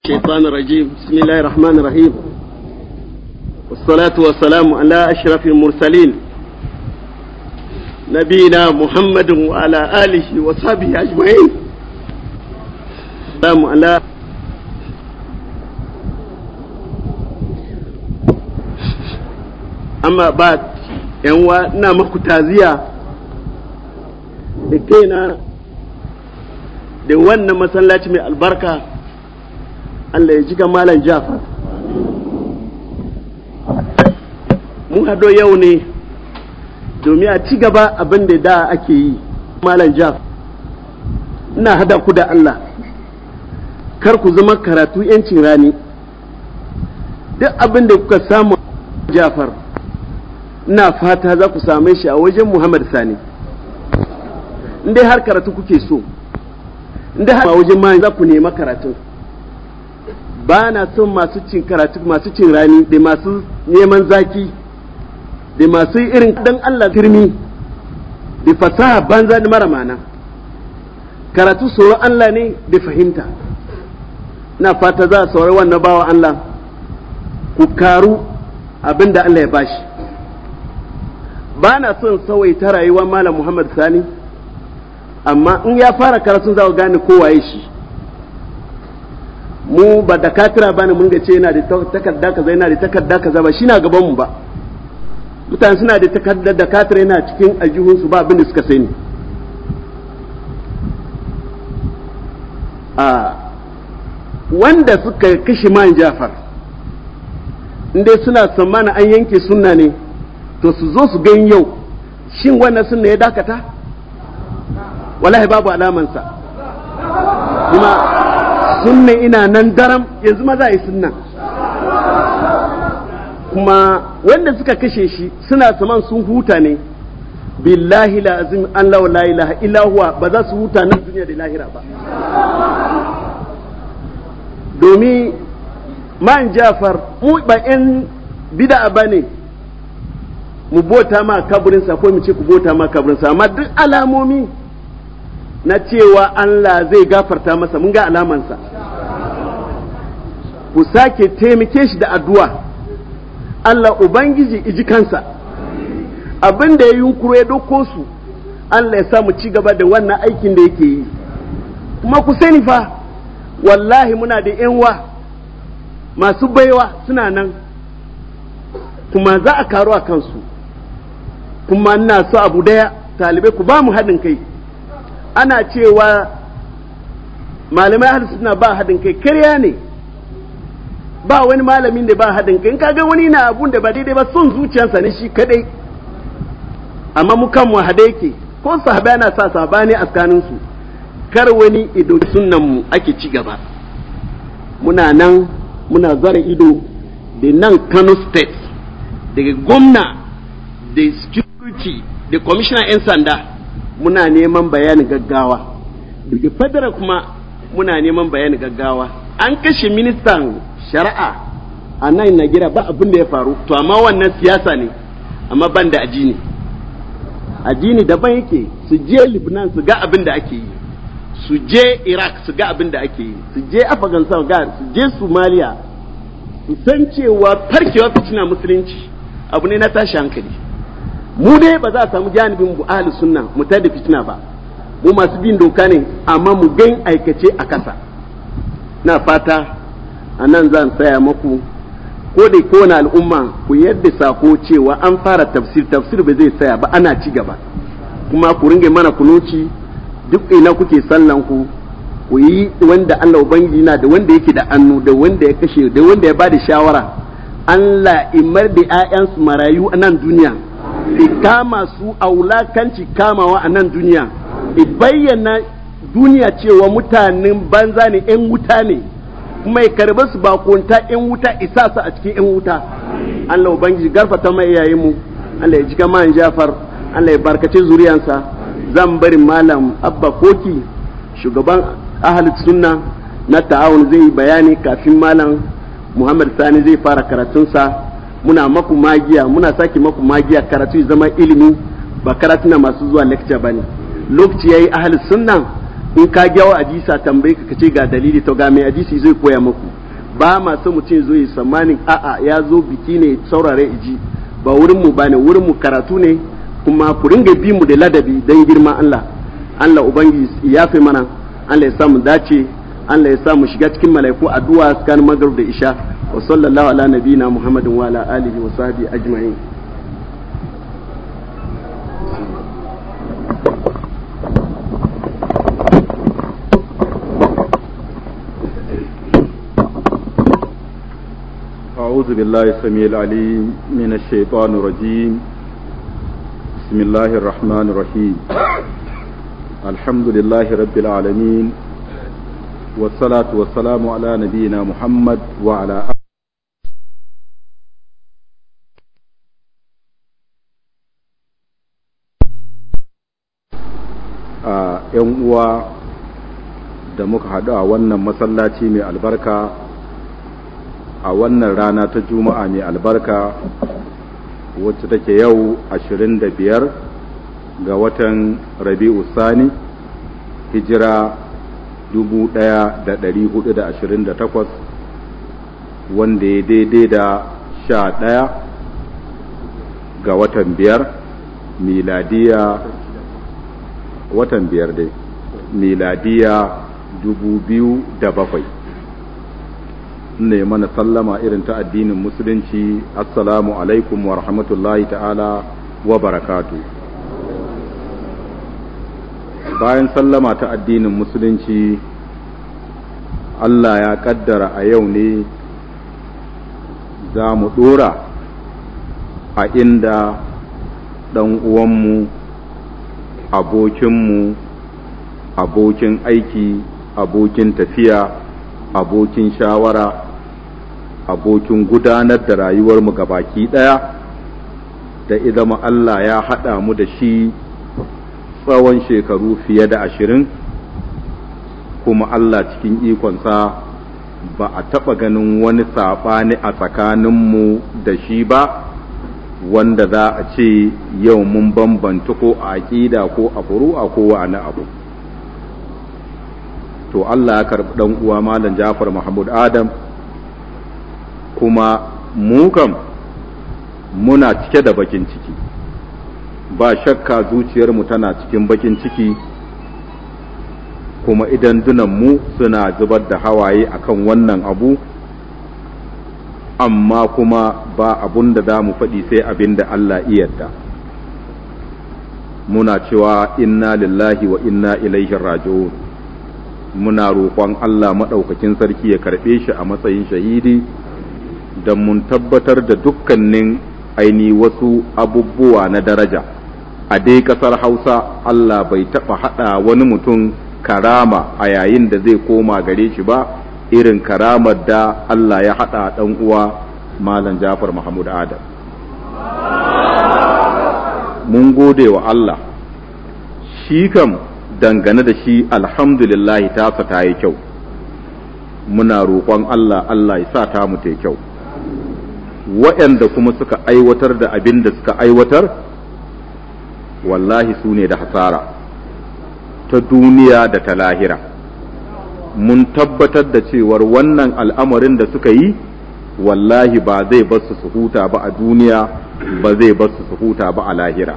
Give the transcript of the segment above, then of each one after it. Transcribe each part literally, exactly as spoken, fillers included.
الشيطان الرجيم. بسم الله الرحمن الرحيم، والصلاة والسلام على أشرف المرسلين نبينا محمد وعلى آله وصحبه أجمعين. السلام على أما بعد yanwa ina maku taziya da kaina da wannan masallaci mai albarka. Allah ya ji ga Malam Jafar. Mun hado yau ne domin a ci gaba abin da da ake yi. Malam Jafar, ina hada ku da Allah, kar ku zama karatu yancin rani. Duk abin da kuka samu Jafar, ina fata za ku same shi a wajen Muhammad Sani. Indai har karatu kuke so, indai har a wajen ma za ku nema karatu. Ba na son masu cin karatu, masu cin rani, da masu neman zaki, da masu irin dan Allah turmi, da fasaha banza da mara mana. Karatu tsoron Allah ne da fahimta. Ina fata za a saurari wannan bawa Allah, ku karu abin da Allah ya bashi. Ba na son sawaita rayuwar Malam Muhammad Sani, amma in ya fara karatu za ku gane kowaye shi. Mu ba da katira ba ne mun ga ce yana da takarda kaza, yana da takarda kaza, ba shi na gaban mu ba. Mutane suna da takarda da katira yana cikin aljihunsu ba abin da suka sani. A wanda suka kashe man Jafar, inda suna tsammana an yanke sunna ne, to su zo su gan yau shin wannan sunna ya dakata? Wallahi babu alamansa. Kuma sunna ina nan daram, yanzu ma za a yi sunna. Kuma wanda suka kashe shi suna saman sun huta ne, billahi la azim an la ilaha illa huwa, ba za su huta nan duniya da lahira ba. Domin man Jafar mu ba yan bid'a bane mu bota ma kaburinsa ko mu ce ku bota ma kaburinsa, amma duk alamomi na cewa Allah zai gafarta masa mun ga alamansa. Ku sake taimake shi da addu'a, Allah Ubangiji iji kansa, abin da ya yunkuro ya doko su, Allah ya sa mu ci gaba da wannan aikin da yake yi. Kuma ku sani fa, wallahi muna da ‘yanwa masu baiwa suna nan, kuma za a karu a kansu. Kuma ina so abu daya, talibai ku ba mu haɗin kai. Ana cewa malamai ahli sunna ba haɗin kai, karya ne. Ba wani malamin da ba haɗin kai. In kaga wani na abun da ba daidai ba, son zuciyarsa ne shi kadai. Amma mu kan mu hade yake, ko sahabai na sa sabani a tsakanin su. Kar wani ido sunnan mu ake ci gaba. Muna nan muna zara ido da nan Kano State, daga gwamna da security da commissioner 'yan sanda. Muna neman bayanin gaggawa daga federal, kuma muna neman bayanin gaggawa. An kashe ministan shari'a a nan Najeriya, ba abin da ya faru, to amma wannan siyasa ne, amma ban da ajini. Ajini daban yake. Su je Lebanon su ga abin da ake yi, su je Iraq su ga abin da ake yi, su je Afghanistan ga, su je Somalia, su san cewa farkewa fitina musulunci abu ne na tashi hankali. Mu dai ba za a samu janibin mu ahli sunna mu tada fitina ba, mu masu bin doka ne, amma mu gan aikace a kasa. Na fata a nan zan tsaya maku, ko da kowane al'umma ku yadda sako cewa an fara tafsir, tafsir ba zai tsaya ba, ana ci gaba. Kuma ku ringe mana kunuci duk ina kuke sallan ku, ku yi wanda Allah Ubangiji na da wanda yake da annu, da wanda ya kashe, da wanda ya bada shawara. Allah imar da 'ya'yansu marayu a nan duniya, kama su a wulakanci kamawa a nan duniya, i bayyana duniya cewa mutanen banza ne, 'yan wuta ne, kuma ya karba su bakonta 'yan wuta, isa su a cikin 'yan wuta. Allah Ubangiji garfata mai iyayen mu, Allah ya jika man Jafar, Allah ya barkace zuriyansa. Zan bari Malam Abba Koki, shugaban ahalit sunna na ta'awun, zai yi bayani kafin Malam Muhammad Sani zai fara karatunsa. Muna maku magiya, muna sake maku magiya, karatu ya zama ilimi, ba karatu na masu zuwa lecture ba ne. Lokaci ya yi ahalis sunna, in ka gyawa hadisa tambayi ka ce ga dalili, to ga mai hadisi zai koya maku. ba ma so mutum zo yi tsammanin a'a ya zo biki ne saurare iji ba wurin mu bane wurin mu karatu ne kuma ku ringa bi mu da ladabi dan girma Allah Allah ubangiji ya fi mana Allah ya samu dace Allah ya samu shiga cikin malaiku addu'a tsakanin maghrib da isha wa sallallahu ala nabiyina muhammadin wa ala alihi wa sahbihi ajma'in. أعوذ بالله السميع العليم من الشيطان الرجيم بسم الله الرحمن الرحيم الحمد لله رب العالمين والصلاة والسلام على نبينا محمد وعلى آله ‘yan uwa da muka haɗu a wannan masallaci mai albarka a wannan rana ta juma'a mai albarka wacce take yau ashirin da biyar ga watan rabi'u sani hijira dubu ɗaya da ɗari hudu da ashirin da takwas wanda ya daidai da sha ɗaya ga watan biyar miladiya watan biyar dai miladiya dubu biyu da bakwai ne mana sallama irin ta addinin musulunci assalamu alaikum wa rahmatullahi ta'ala wa barakatu. Bayan sallama ta addinin musulunci Allah ya kaddara a yau ne za mu dora a inda ɗan uwanmu abokinmu abokin aiki abokin tafiya abokin shawara abokin gudanar da rayuwarmu gabaki ɗaya da idan Allah ya haɗa mu da shi tsawon shekaru fiye da ashirin kuma Allah cikin ikonsa ba a taɓa ganin wani saɓani a tsakaninmu da shi ba wanda za a ce yau mun bambanta ko a aƙida ko a furu'a ko wani abu. To Allah ya karɓi ɗan uwa Malam Jafar Mahmud Adam kuma mu kam muna cike da bakin ciki ba shakka zuciyarmu tana cikin bakin ciki kuma idan dunanmu suna zubar da hawaye akan wannan abu amma kuma ba abun da za mu faɗi sai abin da Allah iyarda muna cewa inna lillahi wa inna ilaihi raji'un muna roƙon Allah maɗaukakin sarki ya karɓe shi a matsayin shahidi don mun tabbatar da dukkanin aini wasu abubuwa na daraja a dai ƙasar Hausa Allah bai taɓa haɗa wani mutum karama a yayin da zai koma gare shi ba irin karamar da Allah ya haɗa ɗan uwa Malam Jafar Mahmud Adam. Mun gode wa Allah, shi kam dangane da shi alhamdulillahi tasa ta yi kyau, muna roƙon Allah Allah ya sa ta mu ta kyau. Waɗanda kuma suka aiwatar da abin da suka aiwatar, wallahi su ne da hasara ta duniya da ta lahira. Mun tabbatar da cewar wannan al'amarin da suka yi wallahi ba zai basu su huta ba a duniya ba zai basu su huta ba a lahira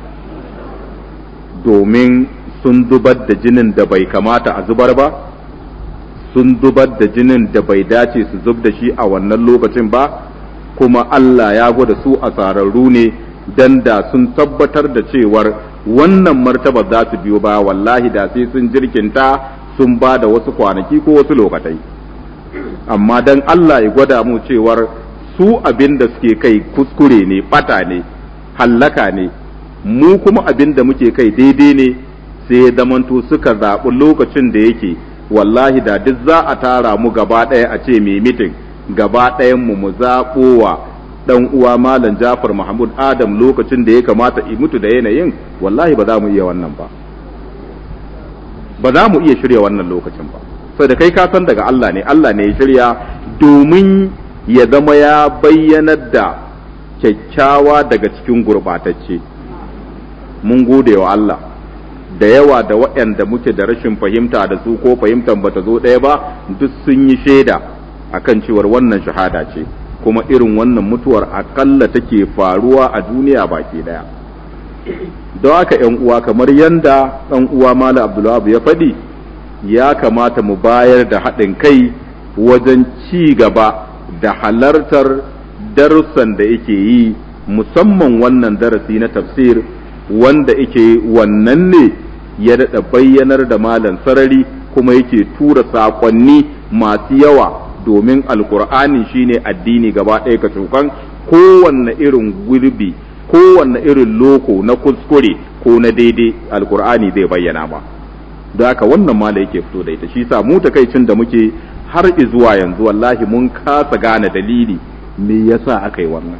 domin sun zubar da jinin da bai kamata a zubar ba sun zubar da jinin da bai dace su zub da shi a wannan lokacin ba kuma Allah ya gwada su a tsararru ne dan da sun tabbatar da cewar wannan martaba za su biyo ba wallahi da sai sun jirkinta sun ba da wasu kwanaki ko wasu lokatai amma dan Allah ya gwada mu cewar su abin da suke kai kuskure ne bata ne hallaka ne mu kuma abin da muke kai daidai ne sai ya zamanto suka zaɓi lokacin da yake wallahi da duk za a tara mu gaba ɗaya a ce mai mitin gaba ɗayan mu mu zaɓowa dan uwa Malam Jafar Mahmud Adam lokacin da ya kamata i mutu da yanayin wallahi ba za mu iya wannan ba ba za mu iya shirya wannan lokacin ba sai da kai ka san daga Allah ne Allah ne ya shirya domin ya zama ya bayyanar da kyakkyawa daga cikin gurbatacce mun gode wa Allah da yawa da waɗanda muke da rashin fahimta da su ko fahimtar bata zo ɗaya ba duk sun yi shaida akan cewar wannan shahada ce, kuma irin wannan mutuwar akalla take faruwa a duniya baki daya. Don haka ‘yan uwa, kamar yanda ɗan uwa Malam Abdulwahab ya faɗi, ya kamata mu bayar da haɗin kai wajen ci gaba da halartar darussan da yake yi, musamman wannan darasi na tafsir wanda yake wannan ne ya daɗa bayyanar da malam sarari kuma yake tura saƙonni masu yawa, domin alkur'ani shine addini gaba ɗaya ka cokan. Kowanne irin gurbi, kowanne irin loko na kuskure ko na daidai, alkur'ani zai bayyana ma. Da haka wannan mala yake fito da ita, shi sa mu takaicin da muke har izuwa yanzu wallahi mun kasa gane dalili me yasa aka yi wannan.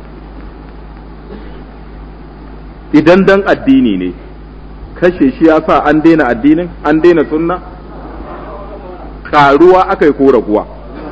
Idan dan addini ne, kashe shi ya sa an daina addinin, an daina sunna, karuwa aka yi ko raguwa.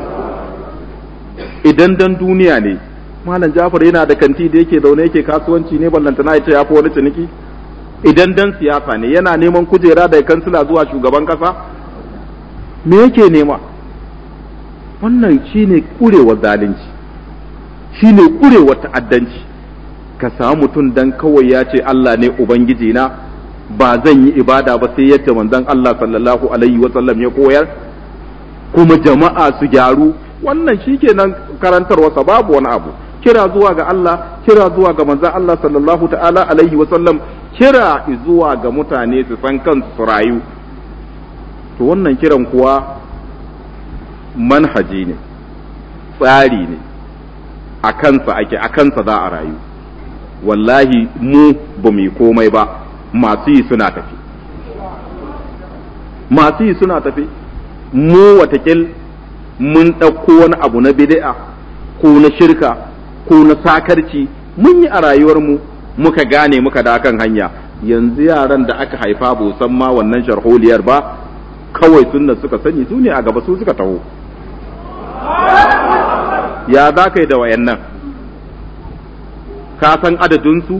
Idan dan duniya ne, Malam Jafar yana da kanti da yake zaune yake kasuwanci ne, ballantana ya ce ya fi wani ciniki. Idan dan siyasa ne, yana neman kujera daga kansila zuwa shugaban kasa, me yake nema? Wannan shine kurewar zalunci, shine kurewar ta'addanci. Ka samu mutum dan kawai ya ce Allah ne ubangiji na, ba zan yi ibada ba sai yadda manzon Allah sallallahu alaihi wa sallam ya koyar, kuma jama'a su gyaru. Wannan shikenan karantarwarsa, babu wani abu. Kira zuwa ga Allah, kira zuwa ga manzon Allah sallallahu ta'ala alaihi wa sallam, kira zuwa ga mutane su san kansu su rayu. To wannan kiran kuwa manhaji ne, tsari ne, a kansa ake, a kansa za a rayu. Wallahi mu ba mu yi komai ba, masu yi suna tafi, masu yi suna tafi. Mu watakil mun ɗauko wani abu na bid'a ko na shirka ko na sakarci mun yi a rayuwarmu, muka gane muka da kan hanya. Yanzu yaran da aka haifa ba san ma wannan sharholiyar ba, kawai sunna suka sani, su ne a gaba, su suka taho. Ya za ka yi da wayannan? Ka san adadinsu?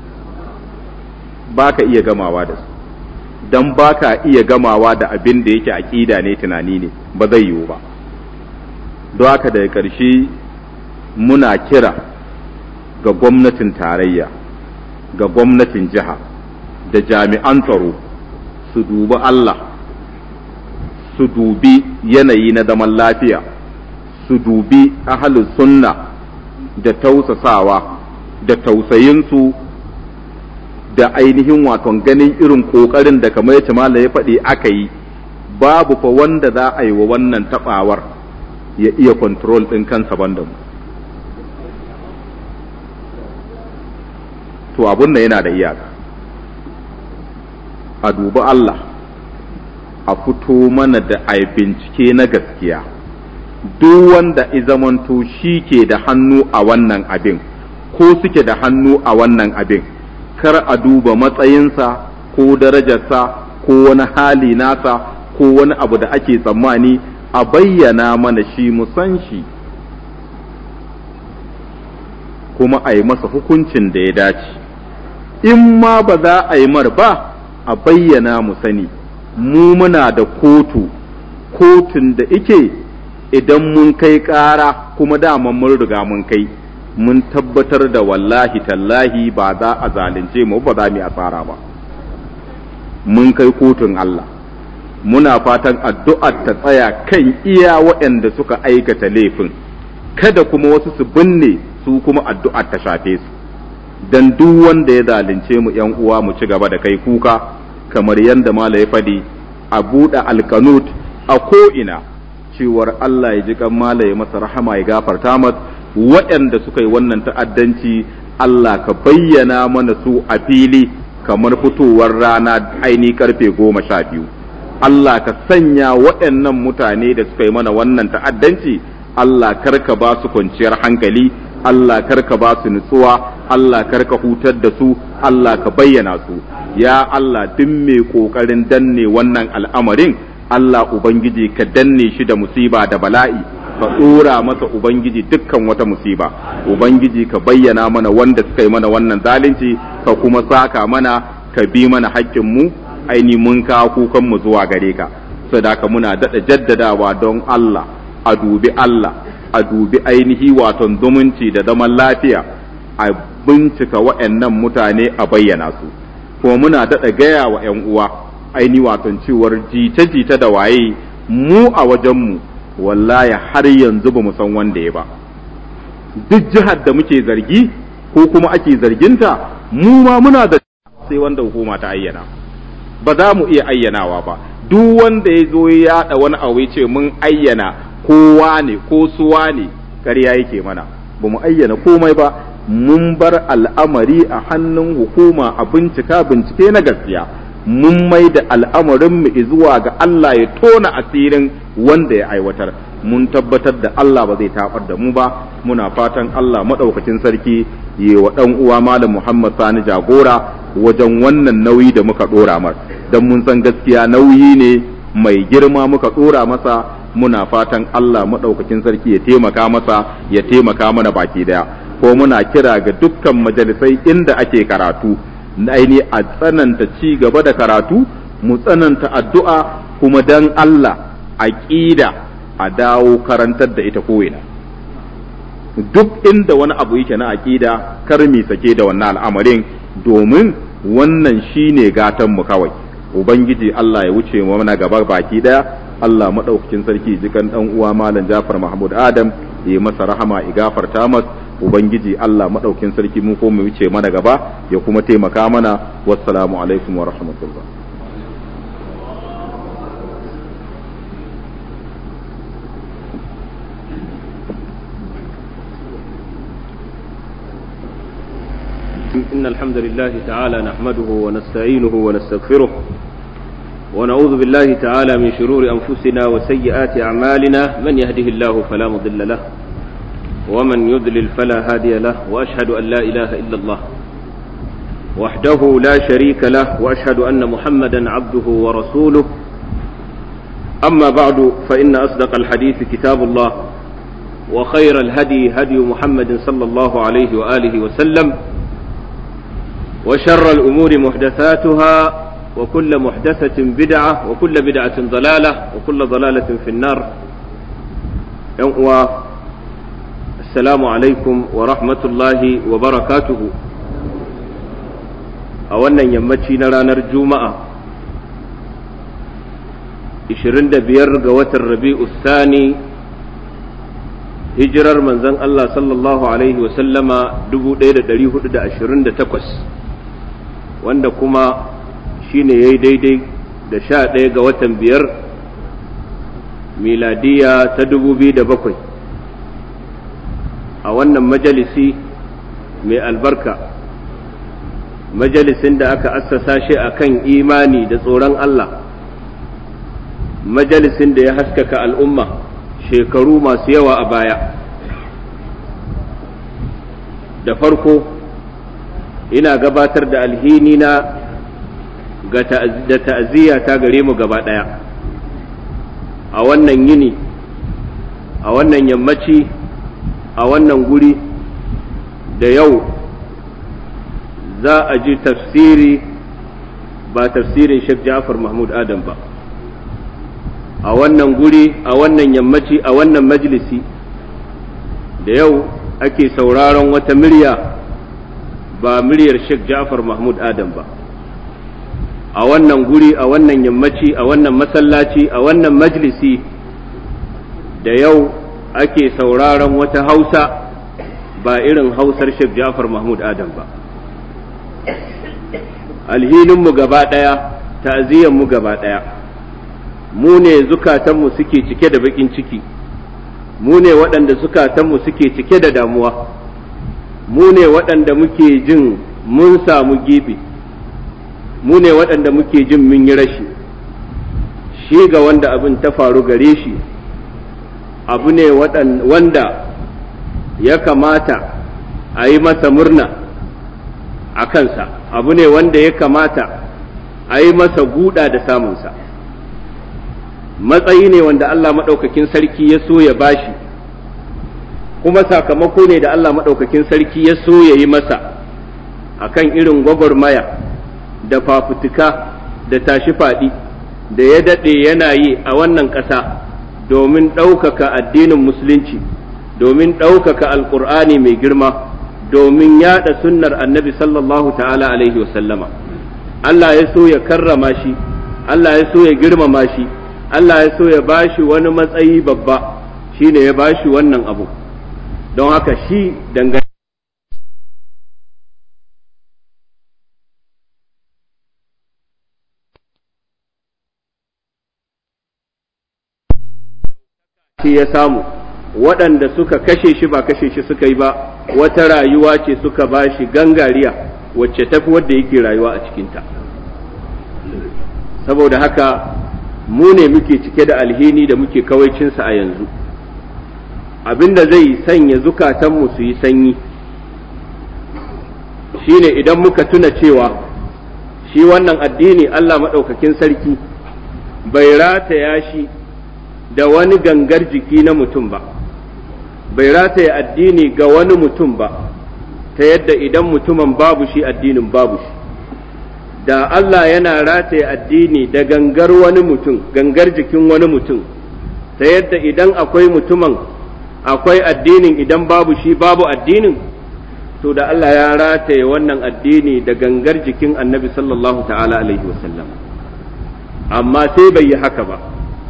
Ba ka iya gamawa da su, don ba ka iya gamawa da abin da yake aƙida ne, tunani ne, ba zai yiwu ba. Don haka daga ƙarshe muna kira ga gwamnatin tarayya, ga gwamnatin jiha da jami'an tsaro su dubi Allah, su dubi yanayi na zaman lafiya, su dubi ahalin sunna da tausasawa da tausayinsu da ainihin waton ganin irin ƙoƙarin da kamar yace mala ya faɗi aka yi. Babu fa wanda za a yi wa wannan taɓawar ya iya control ɗin kansa banda mu. To abun da yana da iyaka, a dubi Allah, a fito mana da a bincike na gaskiya. Duk wanda izamanto shi ke da hannu a wannan abin ko suke da hannu a wannan abin, kar a duba matsayinsa ko darajarsa ko wani hali nasa ko wani abu da ake tsammani, a bayyana mana shi mu san shi, kuma a yi masa hukuncin da ya dace. In ma ba za a yi mar ba, a bayyana mu sani. Mu muna da kotu, kotun da ike idan mun kai ƙara kuma daman mun riga mun kai, mun tabbatar da wallahi tallahi ba za a zalunce mu, ba za mu yi asara ba. Mun kai kotun Allah, muna fatan addu'ar ta tsaya kan iya waɗanda suka aikata laifin, kada kuma wasu su binne su kuma addu'ar ta shafe su. Dan duk wanda ya zalunce mu ‘yan uwa, mu ci gaba da kai kuka, kamar yadda mala ya faɗi, a buɗe alkanut a ko'ina, cewar Allah ya ji kan mala ya masa rahama, ya gafarta masa. Waɗanda suka yi wannan ta'addanci, Allah ka bayyana mana su a fili kamar fitowar rana aini karfe goma sha biyu. Allah ka sanya waɗannan mutane da suka yi mana wannan ta'addanci, Allah karka ba su kwanciyar hankali, Allah karka ba su nutsuwa, Allah karka hutar da su, Allah ka bayyana su. Ya Allah, duk mai ƙoƙarin danne wannan al'amarin, Allah Ubangiji ka danne shi da musiba da bala'i, ka ɗora masa Ubangiji dukkan wata musiba. Ubangiji ka bayyana mana wanda suka yi mana wannan zalunci, ka kuma saka mana, ka bi mana haƙƙinmu, aini mun kawo kukanmu zuwa gare ka. Sadaka muna daɗa jaddadawa don Allah, a dubi Allah, a dubi ainihi waton zumunci da zaman lafiya a bincika wa'annan mutane a bayyana su kuma muna daɗa gaya wa 'yan uwa aini waton cewar jita-jita da waye mu a wajenmu wallahi har yanzu ba mu san wanda ya ba duk jihar da muke zargi ko kuma ake zarginta mu ma muna da sai wanda hukuma ta ayyana ba za mu iya ayyanawa ba duk wanda ya zo ya yaɗa wani abu ya ce mun ayyana kowa ne ko suwa ne ƙarya yake mana ba mu ayyana komai ba mun bar al'amari a hannun hukuma a bincika bincike na gaskiya mun mai da al'amarinmu zuwa ga Allah ya tona asirin wanda ya aiwatar mun tabbatar da Allah ba zai tabar da mu ba muna fatan Allah maɗaukacin sarki yi wa ɗan uwa malam Muhammad Sani jagora wajen wannan nauyi da muka ɗora masa don mun san gaskiya nauyi ne mai girma muka ɗora masa muna fatan Allah maɗaukacin sarki ya taimaka masa ya taimaka mana baki daya ko muna kira ga dukkan majalisai inda ake karatu aini a tsananta ci gaba da karatu mu tsananta addu'a kuma dan Allah aqida a dawo karantar da ita ko'ina duk inda wani abu yake na aqida kar mi sake da wannan al'amarin domin wannan shine gatan mu kawai ubangiji Allah ya wuce mu mana gaba baki daya Allah madaukakin sarki jikan dan uwa malam Jafar Mahmud Adam yi masa rahama ya gafarta masa ubangiji Allah madaukakin sarki mu ko mu wuce mana gaba ya kuma taimaka mana wassalamu alaikum wa rahmatullah إن الحمد لله تعالى نحمده ونستعينه ونستغفره ونعوذ بالله تعالى من شرور أنفسنا وسيئات أعمالنا من يهده الله فلا مضل له ومن يضلل فلا هادي له وأشهد أن لا إله إلا الله وحده لا شريك له وأشهد أن محمدا عبده ورسوله أما بعد فإن أصدق الحديث كتاب الله وخير الهدي هدي محمد صلى الله عليه وآله وسلم وشر الأمور محدثاتها وكل محدثة بدعة وكل بدعة ضلالة وكل ضلالة في النار السلام عليكم ورحمة الله وبركاته أولا يمتشي نرانا الجمعة عشرين دبير قوة الربيع الثاني hijirar manzon Allah sallallahu alaihi wa sallama dubu ɗaya da ɗari hudu da ashirin da takwas wanda kuma shine yayi daidai da sha ɗaya ga watan biyar miladiya ta dubu biyu da bakwai a wannan majalisi mai albarka majalisin da aka assasa shi akan imani da tsoron Allah majalisin da ya haskaka al'umma shekaru masu yawa a baya da farko ina gabatar da alhini na da ta'aziyya ta gare mu gaba ɗaya a wannan yini a wannan yammaci a wannan guri da yau za a ji tafsiri ba tafsirin Sheikh Ja'far Mahmud Adam ba a wannan guri a wannan yammaci a wannan majalisi da yau ake sauraron wata murya ba muryar Sheikh Ja'far Mahmud Adam ba a wannan guri a wannan yammaci a wannan masallaci a wannan majalisi da yau ake sauraron wata Hausa ba irin Hausar Sheikh Ja'far Mahmud Adam ba alhininmu gaba ɗaya ta'aziyyarmu gaba ɗaya mu ne zukatanmu suke cike da bakin ciki mu ne waɗanda zukatanmu suke cike da damuwa mu ne waɗanda muke jin mun samu gibi mu ne waɗanda muke jin mun yi rashi shi ga wanda abin ta faru gare shi abu ne wanda ya kamata a yi masa murna a kansa abu ne wanda ya kamata a yi masa guda da samunsa matsayi ne wanda Allah maɗaukakin sarki ya so ya bashi kuma sakamako ne da Allah maɗaukakin sarki ya so ya yi masa akan irin gwagwarmaya da fafutuka da tashi faɗi da ya daɗe yana yi a wannan ƙasa domin ɗaukaka addinin musulunci domin ɗaukaka alƙur'ani mai girma, domin yaɗa sunnar annabi sallallahu ta'ala alaihi wasallama. Allah ya so ya karrama shi, Allah ya so ya girmama shi, Allah ya so ya bashi wani matsayi babba, shi ne ya bashi wannan abu. Don haka shi dangane shi ya samu, waɗanda suka kashe shi ba kashe shi suka yi ba, wata rayuwa ce suka ba shi gangariya wacce tafi wadda yake rayuwa a cikinta. Saboda haka mu ne muke cike da alhini da muke kawaicinsa a yanzu, abinda zai sanya zukatanmu su yi sanyi shine idan muka tuna cewa shi wannan addini Allah maɗaukakin sarki bai rataya shi da wani gangar jiki na mutum ba, bai rataya addini ga wani mutum ba, ta yadda idan mutumin babu shi addinin babu shi. Da Allah yana rataya addini da gangar wani mutum, gangar jikin wani mutum, ta yadda idan akwai mutumin akwai addinin, idan babu shi babu addinin, to da Allah ya rataye wannan addini da gangar jikin annabi sallallahu ta'ala alaihi wasallam. Amma sai bai yi haka ba.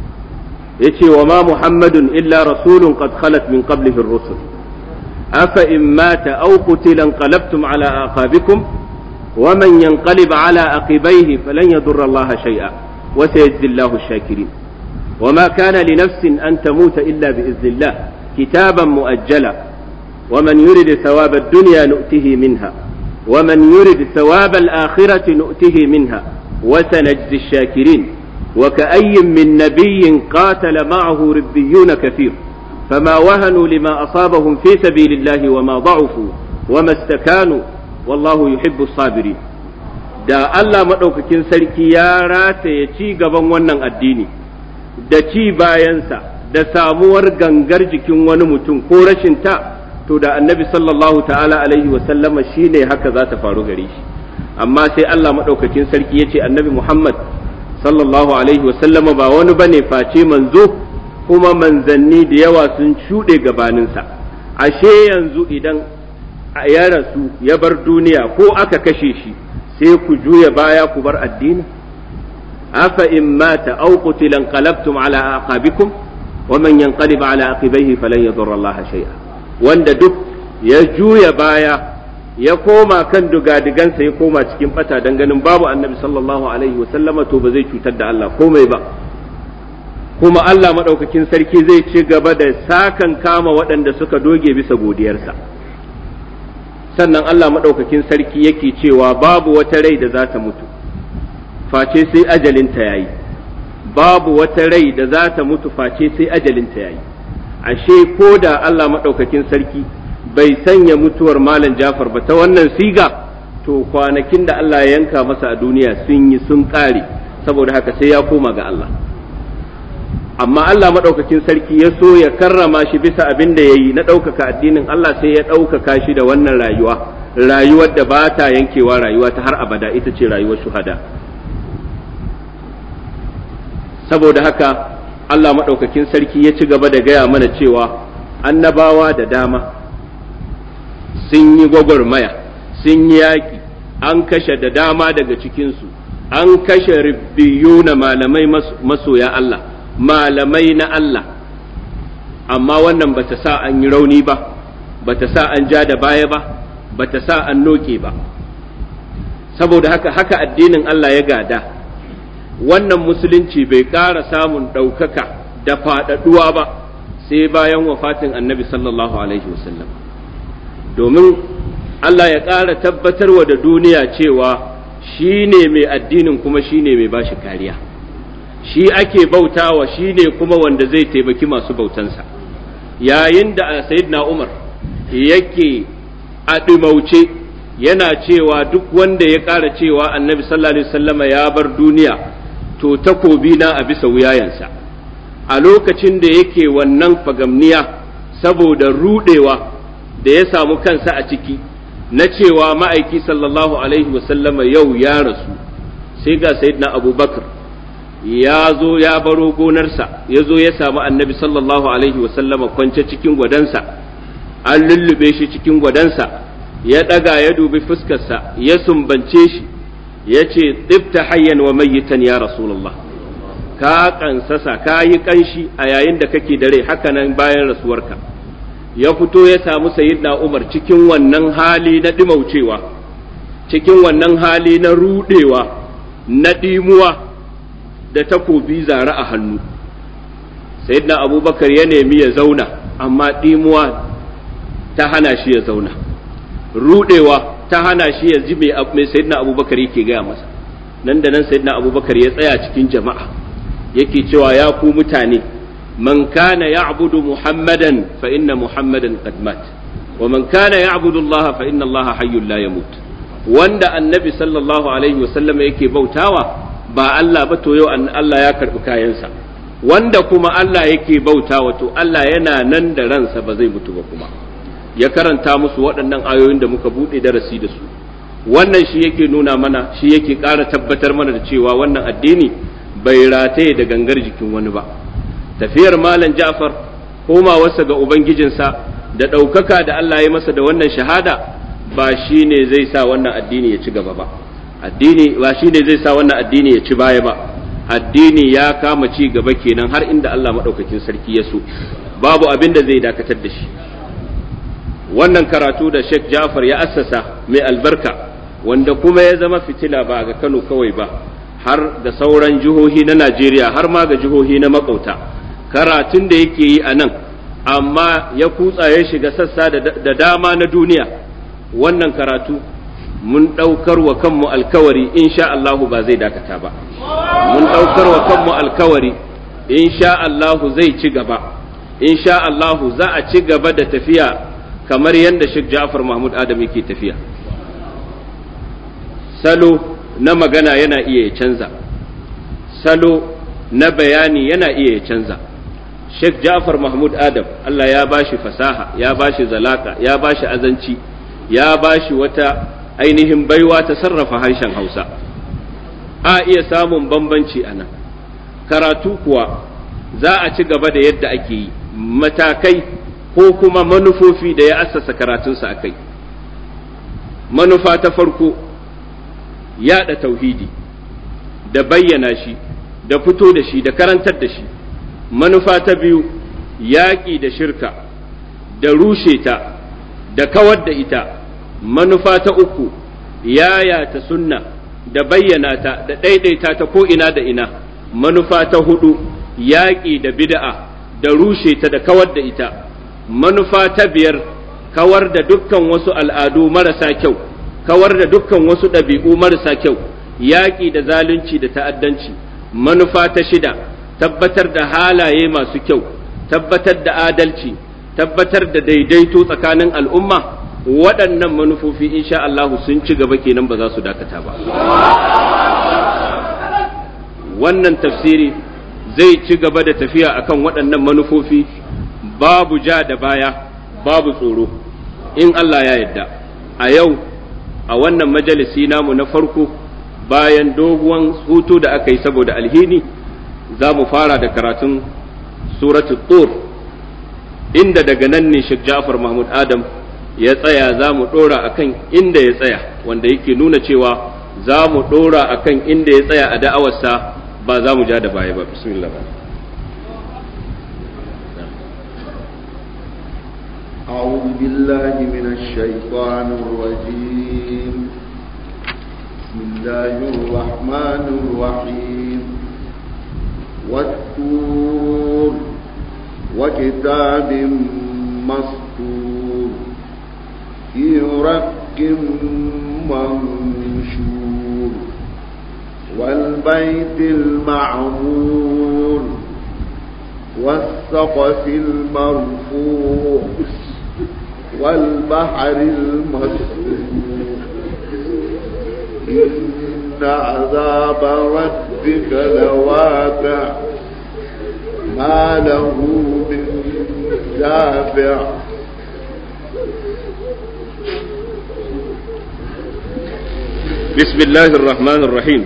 yace wa ma muhammadun illa rasulun qad khalat min qablihi ar-rusul afa in mata aw qutila inqalabtum ala aqabikum wa man yanqalib ala aqibaihi falan yadurra Allah shay'a wa sayajzi Allahu ash-shakirin wa ma kana li nafsin an tamuta illa bi idhnillah kitaban muajjala wa man yurid thawaba ad-dunya nu'tihi minha wa man yurid thawaba al-akhirati nu'tihi minha wa sanajzi ash-shakirin وكأي من نبي قاتل معه ربيون كثير فما وهنوا لما أصابهم في سبيل الله وما ضعفوا وما استكانوا والله يحب الصابرين. da Allah maɗaukakin sarki ya rataye ci gaban wannan addini da ci bayansa da samuwar gangar jikin wani mutum ko rashin ta, to da annabi sallallahu ta'ala alaihi wa sallama shine haka za ta faru gare shi. Amma sai Allah maɗaukakin sarki ya ce annabi Muhammad sallallahu alaihi wasallama ba wani bane face manzo, kuma manzanni da yawa sun shuɗe gabaninsa. Ashe yanzu idan ya rasu ya bar duniya ko aka kashe shi sai ku juya baya ku bar addini? afa in mata aw qutila inqalabtum ala aqabikum wa man yanqalib ala aqibaihi falan yadurra Allah shay'a. Wanda duk ya juya baya ya koma kan dugadigansa ya koma cikin bata dan ganin babu annabi sallallahu alaihi wasallama, to ba zai cutar da Allah komai ba. Kuma Allah madaukakin sarki zai ci gaba da sakan kama waɗanda suka doge bisa godiyarsa. Sannan Allah madaukakin sarki yake cewa babu wata rai da za ta mutu face sai ajalinta yayi, babu wata rai da za ta mutu face sai ajalinta yayi. Ashe ko da Allah madaukakin sarki bai sanya mutuwar Malam Jafar ba ta wannan siga, to kwanakin da Allah ya yanka masa a duniya sun yi sun ƙare, saboda haka sai ya koma ga Allah. Amma Allah maɗaukakin sarki ya so ya karrama shi bisa abin da ya yi na ɗaukaka addinin Allah, sai ya ɗaukaka shi da wannan rayuwa, rayuwar da ba ta yankewa, rayuwa ta har abada, ita ce rayuwar shuhada. Saboda haka Allah maɗaukakin sarki ya ci gaba da gaya mana cewa annabawa da dama sun yi gwagwarmaya, sun yi yaƙi, an kashe da dama daga cikinsu, an kashe ribbiyu na malamai masoya Allah, malamai na Allah, amma wannan bata sa an yi rauni ba, bata sa an ja da baya ba, bata sa an noke ba. Saboda haka haka addinin Allah ya gada, wannan musulunci bai ƙara samun ɗaukaka da faɗaɗuwa ba sai bayan wafatin annabi sallallahu alaihi wasallam. Domin Allah ya ƙara tabbatarwa da duniya cewa shi ne mai addinin kuma shi ne mai bashi kariya, shi ake bautawa, shi ne kuma wanda zai taimaki masu bautansa. Yayin da Sayyidina Umar yake a ɗimauce yana cewa duk wanda ya ƙara cewa annabi sallallahu alaihi wasallama ya bar duniya, to takobi na a bisa wuyayensa. A lokacin da yake wannan fagamniya saboda ruɗewa da ya samu kansa a ciki na cewa ma'aiki sallallahu alaihi wasallama yau ya rasu, sai ga sayyidina abubakar ya zo ya baro gonarsa, ya zo ya samu annabi sallallahu alaihi wasallama kwance cikin gwadansa, an lullube shi cikin gwadansa ya ɗaga ya dubi fuskarsa ya sumbance shi ya ce tsibta hayyan wa mayyitan ya rasulullah ka kansasa ka yi kanshi a yayin da kake da rai haka nan bayan rasuwarka ya fito ya samu sayyidina Umar cikin wannan hali na dimaucewa cikin wannan hali na rudewa na dimuwa da takobi zare a hannu sayyidina Abubakar ya nemi ya zauna amma dimuwa ta hana shi ya zauna rudewa ta hana shi ya ji mai sayyidina Abubakar yake gaya masa nan da nan sayyidina Abubakar ya tsaya cikin jama'a yake cewa ya ku mutane man kana ya'budu muhammadan fa inna muhammadan qad mat wa man kana ya'budu allaha fa inna allaha hayyun la yamut wanda annabi sallallahu alaihi wasallam yake bautawa ba Allah ba to yau Allah ya karbi kayansa wanda kuma Allah yake bautawa to Allah yana nan da ransa ba zai mutu ba kuma ya karanta musu waɗannan ayoyin da muka buɗe darasi da su wannan shi yake nuna mana shi yake ƙara tabbatar mana da cewa wannan addini bai rataye da gangar jikin wani ba tafiyar malam Ja'far komawarsa ga ubangijinsa da ɗaukaka da Allah ya masa da wannan shahada ba shi ne zai sa wannan addini ya ci gaba ba addini ba shi ne zai sa wannan addini ya ci baya ba addini ya kama ci gaba kenan har inda Allah maɗaukakin sarki ya so babu abin da zai dakatar da shi wannan karatu da Sheikh Ja'far ya assasa mai albarka wanda kuma ya zama fitila ba ga Kano kawai ba har da sauran jihohi na Najeriya har ma ga jihohi na makauta karatun da yake yi a nan amma ya kutsa ya shiga sassa da dama na duniya wannan karatu mun ɗaukar wa kanmu alkawari insha Allahu ba zai dakata ba mun ɗaukar wa kanmu alkawari insha Allahu zai ci gaba insha Allahu za a ci gaba da tafiya kamar yadda Sheikh Ja'far Mahmud Adam yake tafiya salo na magana yana iya ya canza salo na bayani yana iya ya canza Sheikh Ja'far Mahmud Adam Allah ya bashi fasaha ya bashi zalaka ya bashi azanci ya bashi wata ainihin baiwa ta sarrafa harshen Hausa a iya samun bambanci a nan karatu kuwa za a ci gaba da yadda ake yi matakai ko kuma manufofi da ya assasa karatunsa a kai manufa ta farko yaɗa tauhidi da bayyana shi da fito da shi da karantar da shi manufa ta biyu yaƙi da shirka da rushe ta da kawar da ita manufa ta uku yayata sunna da bayyana ta da ɗaiɗaita ta ko ina da ina manufa ta hudu yaƙi da bid'a da rushe ta da kawar da ita manufa ta biyar kawar da dukkan wasu al'adu marasa kyau kawar da dukkan wasu ɗabi'u marasa kyau yaƙi da zalunci da ta'addanci manufa ta shida tabbatar da halaye masu kyau tabbatar da adalci tabbatar da daidaito tsakanin al'umma waɗannan manufofi insha Allah sun ci gaba kenan ba za su dakata ba wannan tafsiri zai ci gaba da tafiya akan waɗannan manufofi babu ja da baya babu tsoro in Allah ya yarda a yau a wannan majalisi namu na farko bayan doguwan hutu da aka yi saboda alhini za mu fara da karatun suratul tur inda daga nan ne Sheikh Ja'far Mahmud Adam ya tsaya za mu ɗora akan inda ya tsaya wanda yake nuna cewa za mu ɗora akan inda ya tsaya a da'awarsa ba za mu ja da baya ba bismillah أعوذ بالله من الشيطان الرجيم بسم الله الرحمن الرحيم والطور وكتاب مسطور في رق منشور والبيت المعمور والسقف المرفوع والبحر المسجور إن عذاب ربك لواقع ما له من دافع بسم الله الرحمن الرحيم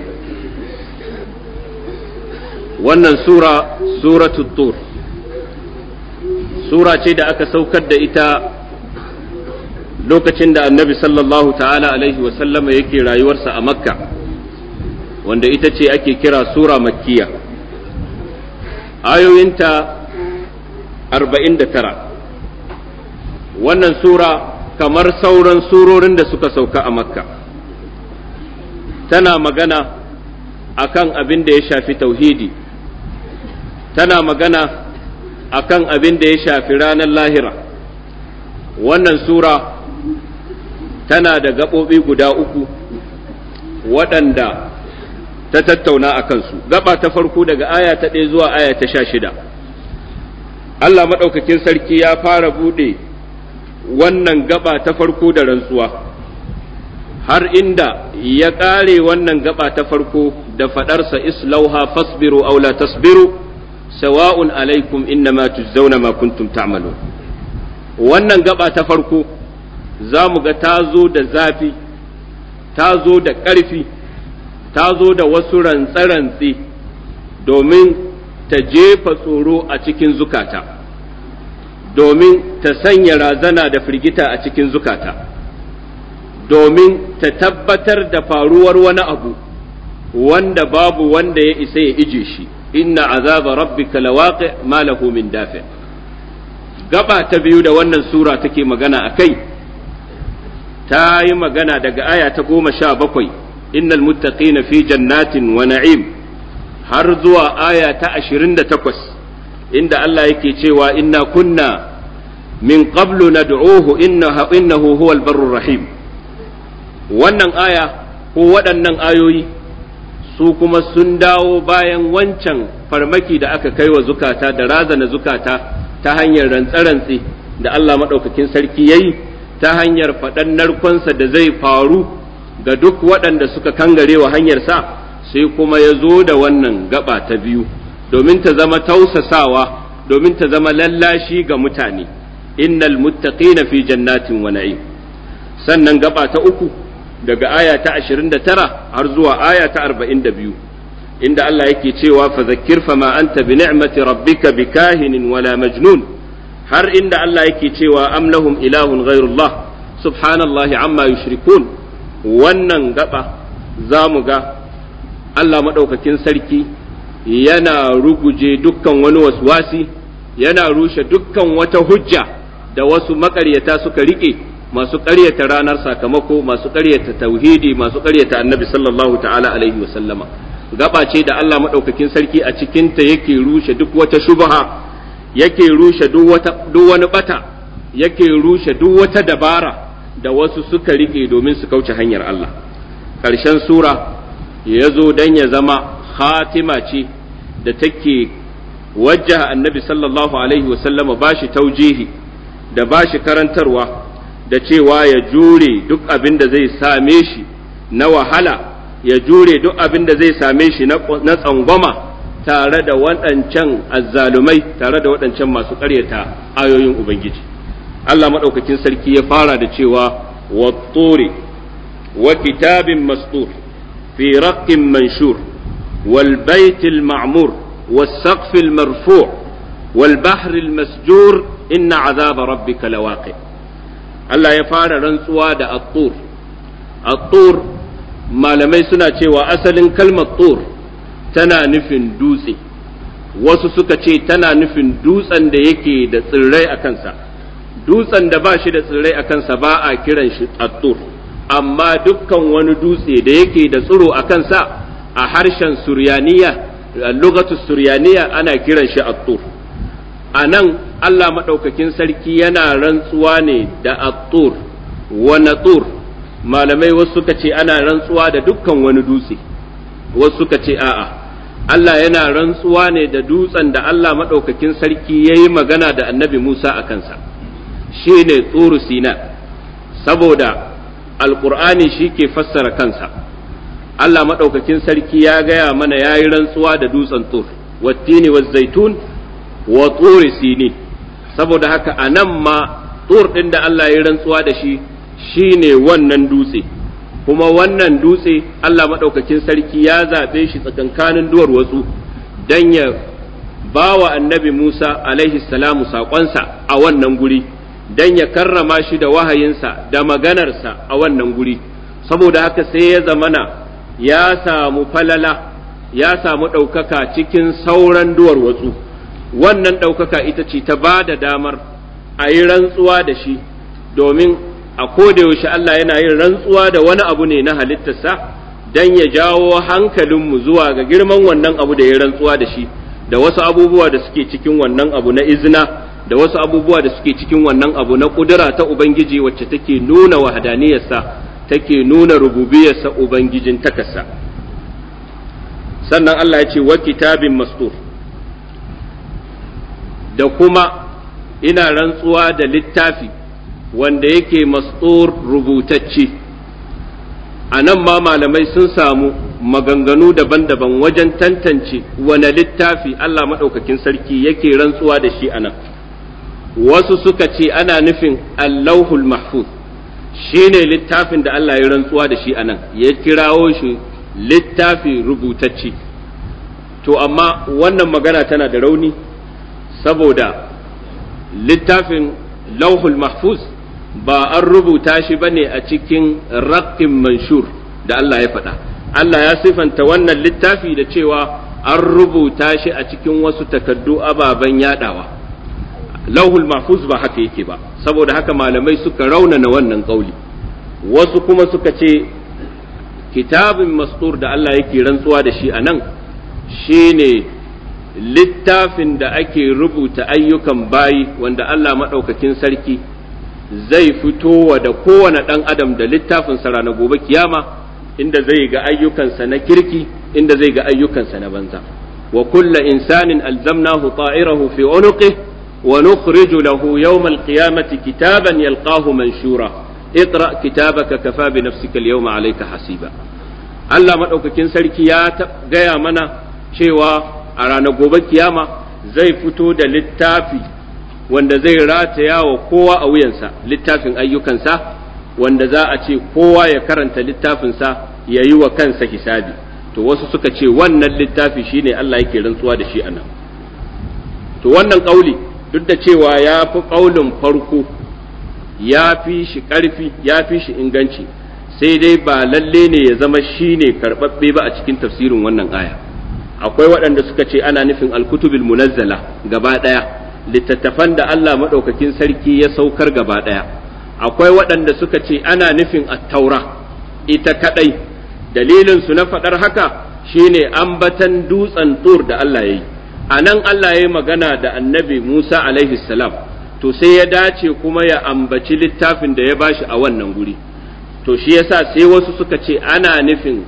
wannan sura suratul tur sura ce da aka saukar da ita lokacin da annabi sallallahu ta'ala alaihi wasallama yake rayuwarsa a makka, wanda ita ce ake kira sura makkiya. Ayoyinta arba'in da tara. Wannan sura kamar sauran surorin da suka sauka a makka tana magana akan abin da ya shafi tauhidi, tana magana akan abin da ya shafi ranar lahira. Wannan sura tana da gaɓoɓi guda uku waɗanda ta tattauna a kansu. Gaba ta farko daga aya ta ɗaya zuwa aya ta sha shida, Allah maɗaukakin sarki ya fara buɗe wannan gaba ta farko da rantsuwa, har inda ya ƙare wannan gaba ta farko da faɗarsa islauha fasbiru aw la tasbiru sawa'un alaikum innama tujzauna ma kuntum ta'malun. Wannan gaba ta farko za mu ga ta zo da zafi, ta zo da ƙarfi, ta zo da wasu rantse-rantse domin ta jefa tsoro a cikin zukata, domin ta sanya razana da firgita a cikin zukata, domin ta tabbatar da faruwar wani abu wanda babu wanda ya isa ya ije shi. Inna azaba rabbika lawaqi ma lahu min dafi. Gaba ta biyu da wannan sura take magana a kai, ta yi magana daga aya ta goma sha bakwai, innal muttaqina fi jannatin wa na'im, har zuwa aya ta ashirin da takwas, inda Allah yake cewa inna kunna min qablu nad'uhu innahu innahu huwal barrur rahim. Wannan aya ko waɗannan ayoyi su kuma sun dawo bayan wancan farmaki da aka kai wa zukata da razana zukata ta hanyar rantse-rantse da Allah maɗaukakin sarki ya yi, ta hanyar faɗan narkonsa da zai faru ga duk waɗanda suka kangare wa hanyarsa, sai kuma ya zo da wannan gaba ta biyu domin ta zama tausasawa, domin ta zama lallashi ga mutane. Innal muttaqina fi jannatin wa na'im. Sannan gaba ta uku daga aya ta ashirin da tara har zuwa aya ta arba'in da biyu, inda Allah yake cewa fa zakkir fama anta bi ni'mati rabbika bikahinin wala majnun, har inda Allah yake cewa am lahum ilahun ghairullah subhanallahi amma yushrikun. Wannan gaba za mu ga Allah maɗaukakin sarki yana ruguje dukkan wani waswasi, yana rushe dukkan wata hujja da wasu maƙaryata suka riƙe, masu ƙaryata ranar sakamako, masu ƙaryata tauhidi, masu ƙaryata annabi sallallahu ta'ala alaihi wasallama. Gaba ce da Allah maɗaukakin sarki a cikinta yake rushe duk wata shubha, yake rushe duk wani bata, yake rushe duk wata dabara da wasu suka riƙe domin su kauce hanyar Allah. Ƙarshen sura ya zo don ya zama khatima ce da take wajjaha annabi sallallahu alaihi wasallama ba shi taujihi da ba shi karantarwa da cewa ya jure duk abin da zai same shi na wahala, ya jure duk abin da zai same shi na tsangwama tare da waɗancan azzalumai, tare da waɗancan masu ƙaryata ayoyin Ubangiji. Allah maɗaukakin sarki ya fara da cewa watturi wa kitabin mastur fi raqqin manshur wal baitil ma'mur was saqfil marfu' wal bahril masjur inna azaba rabbika lawaqi. Allah ya fara rantsuwa da at-tur. At-tur malamai suna cewa asalin kalmar tur tana nufin dutse, wasu suka ce tana nufin dutsen da yake da tsirrai a kansa. Dutsen da ba shi da tsirrai a kansa ba a kiran shi at-tur, amma dukkan wani dutse da yake da tsiro a kansa a harshen suryaniya, lugatu suryaniya, ana kiran shi at-tur. A nan Allah maɗaukakin sarki yana rantsuwa ne da at-tur wa natur. Malamai wasu suka ce ana rantsuwa da dukkan wani dutse, wasu suka ce a'a, Allah yana rantsuwa ne da dutsen da Allah maɗaukakin sarki ya yi magana da annabi Musa a kansa, shi ne tsuru Sina, saboda Alƙur'ani shi ke fassara kansa. Allah maɗaukakin sarki ya gaya mana ya yi rantsuwa da dutsen tur, wattini wa zaitun wa tsuri sini, saboda haka a nan ma tur ɗin da Allah ya yi rantsuwa da shi shi ne wannan dutse, kuma wannan dutse Allah maɗaukakin sarki ya zaɓe shi tsakankanin duwar watsu don ya ba wa annabi Musa alaihi salamu saƙonsa a wannan guri, dan ya karrama shi da wahayinsa da maganarsa a wannan guri, saboda haka sai ya zamana ya samu falala ya samu ɗaukaka cikin sauran duwar watsu. Wannan ɗaukaka ita ce ta ba da damar a yi rantsuwa da shi, domin a kodayaushe Allah yana yin rantsuwa da wani abu ne na halittarsa don ya jawo hankalinmu zuwa ga girman wannan abu da ya rantsuwa da shi, da wasu abubuwa da suke cikin wannan abu na izina, da wasu abubuwa da suke cikin wannan abu na ƙudura ta Ubangiji wacce take nuna wahadaniyarsa, take nuna rububiyarsa Ubangijin takasa. Sannan Allah ya ce wa kitabin mastur, da kuma ina rantsuwa da littafi wanda yake mastur rubutacce. A nan ma malamai sun samu maganganu daban-daban wajen tantance wane littafi Allah maɗaukakin sarki yake rantsuwa da shi a nan. Wasu suka ce ana nufin Allahul Mahfuz, shi ne littafin da Allah ya rantsuwa da shi a nan, ya kirawo shi littafi rubutacce. To, amma wannan magana tana da rauni, saboda littafin Lauhul Mahfuz ba an rubuta shi ba ne a cikin raƙin manshur da Allah ya faɗa. Allah ya sifanta wannan littafi da cewa an rubuta shi a cikin wasu takaddu ababen yaɗawa. Lauhul Mahfuz ba haka yake ba, saboda haka malamai suka raunana wannan ƙauli. Wasu kuma suka ce kitabin mastur da Allah yake rantsuwa da shi a nan shi ne littafin da ake rubuta ayyukan bayi wanda Allah maɗaukakin sarki zai fitowa da kowane ɗan adam da littafinsa ranar gobe kiyama, inda zai ga ayyukansa na kirki, inda zai ga ayyukansa na banza. Wa kulla insanin alzamnahu ta'irahu fi unuqih wa nukhriju lahu yawmal qiyamati kitaban yalqahu manshura iqra kitabaka kafa bi nafsika al-yawma alayka hasiba. Allah maɗaukakin sarki ya gaya mana cewa a ranar gobe kiyama zai fito da littafi wanda zai rataya wa kowa a wuyansa, littafin ayyukansa, wanda za a ce kowa ya karanta littafinsa ya yi wa kansa hisabi. To wasu suka ce wannan littafi shine Allah yake rantsuwa da shi anan. To wannan ƙauli duk da cewa ya fi ƙaulin farko, ya fi shi ƙarfi, ya fi shi inganci, sai dai ba lalle ne ya zama shine karɓaɓɓe ba a cikin tafsirin wannan aya. Akwai waɗanda suka ce ana nufin alkutubil munazzala gaba ɗaya, littattafan da Allah maɗaukakin sarki ya saukar gaba ɗaya. Akwai waɗanda suka ce ana nufin attaura ita kaɗai. Dalilinsu na faɗar haka shine ambatan dutsen tur da Allah ya yi. A nan Allah ya yi magana da annabi Musa alaihi salam, to sai ya dace kuma ya ambaci littafin da ya bashi a wannan guri. To shi yasa sai wasu suka ce ana nufin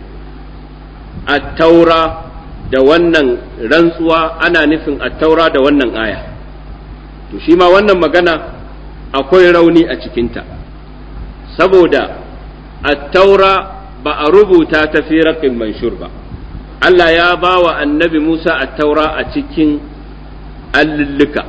attaura da wannan rantsuwa, ana nufin attaura da wannan aya. To shi ma wannan magana akwai rauni a cikinta, saboda attaura ba a rubuta ta fi raƙin manshur ba. Allah ya ba wa annabi Musa attaura a cikin allulluka,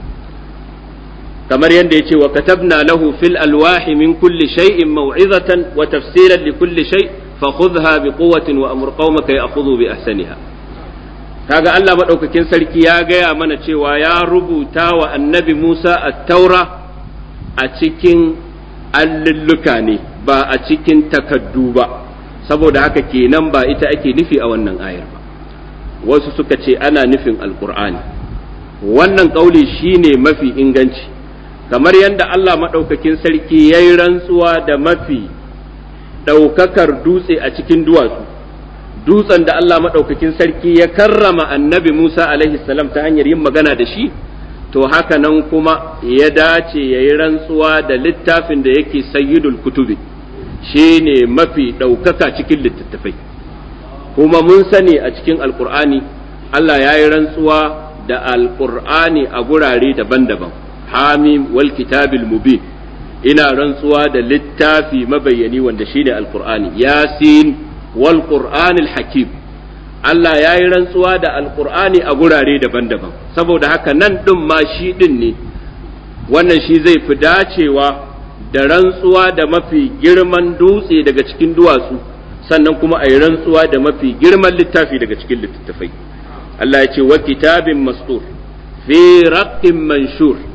kamar yadda ya ce wa katabna lahu fil alwahi min kulli shay'in maw'izatan wa tafsiran li kulli shay fa khudha bi quwwatin wa amur qaumaka ya'khudhu bi ahsaniha. Kaga Allah madaukakin sarki ya gaya mana cewa ya rubuta wa annabi Musa at-taura a cikin allulluka ne ba a cikin takaddu ba, saboda haka kenan ba ita ake nufi a wannan ayar ba. Wasu suka ce ana nufin alqur'ani. Wannan kauli shine mafi inganci, kamar yadda Allah madaukakin sarki yayi rantsuwa da mafi daukakar dutse a cikin duwatsu, dutsen da Allah maɗaukakin sarki ya karrama annabi Musa alaihi salam ta hanyar yin magana da shi, to haka nan kuma ya dace ya yi rantsuwa da littafin da yake sayyidul kutubi, shi ne mafi ɗaukaka cikin littattafai. Kuma mun sani a cikin alƙur'ani Allah ya yi rantsuwa da alƙur'ani a gurare daban-daban, hamim wal kitabil mubin, ina rantsuwa da littafi mabayyani wanda shi ne alƙur'ani, yasin wal qur'anil hakim. Allah ya yi rantsuwa da alqur'ani a gurare daban-daban, saboda haka nan ɗin ma shi ɗin ne, wannan shi zai fi dacewa da rantsuwa da mafi girman dutse daga cikin duwatsu, sannan kuma a yi rantsuwa da mafi girman littafi daga cikin littattafai. Allah ya ce wa kitabin mastur fi raqqin manshur,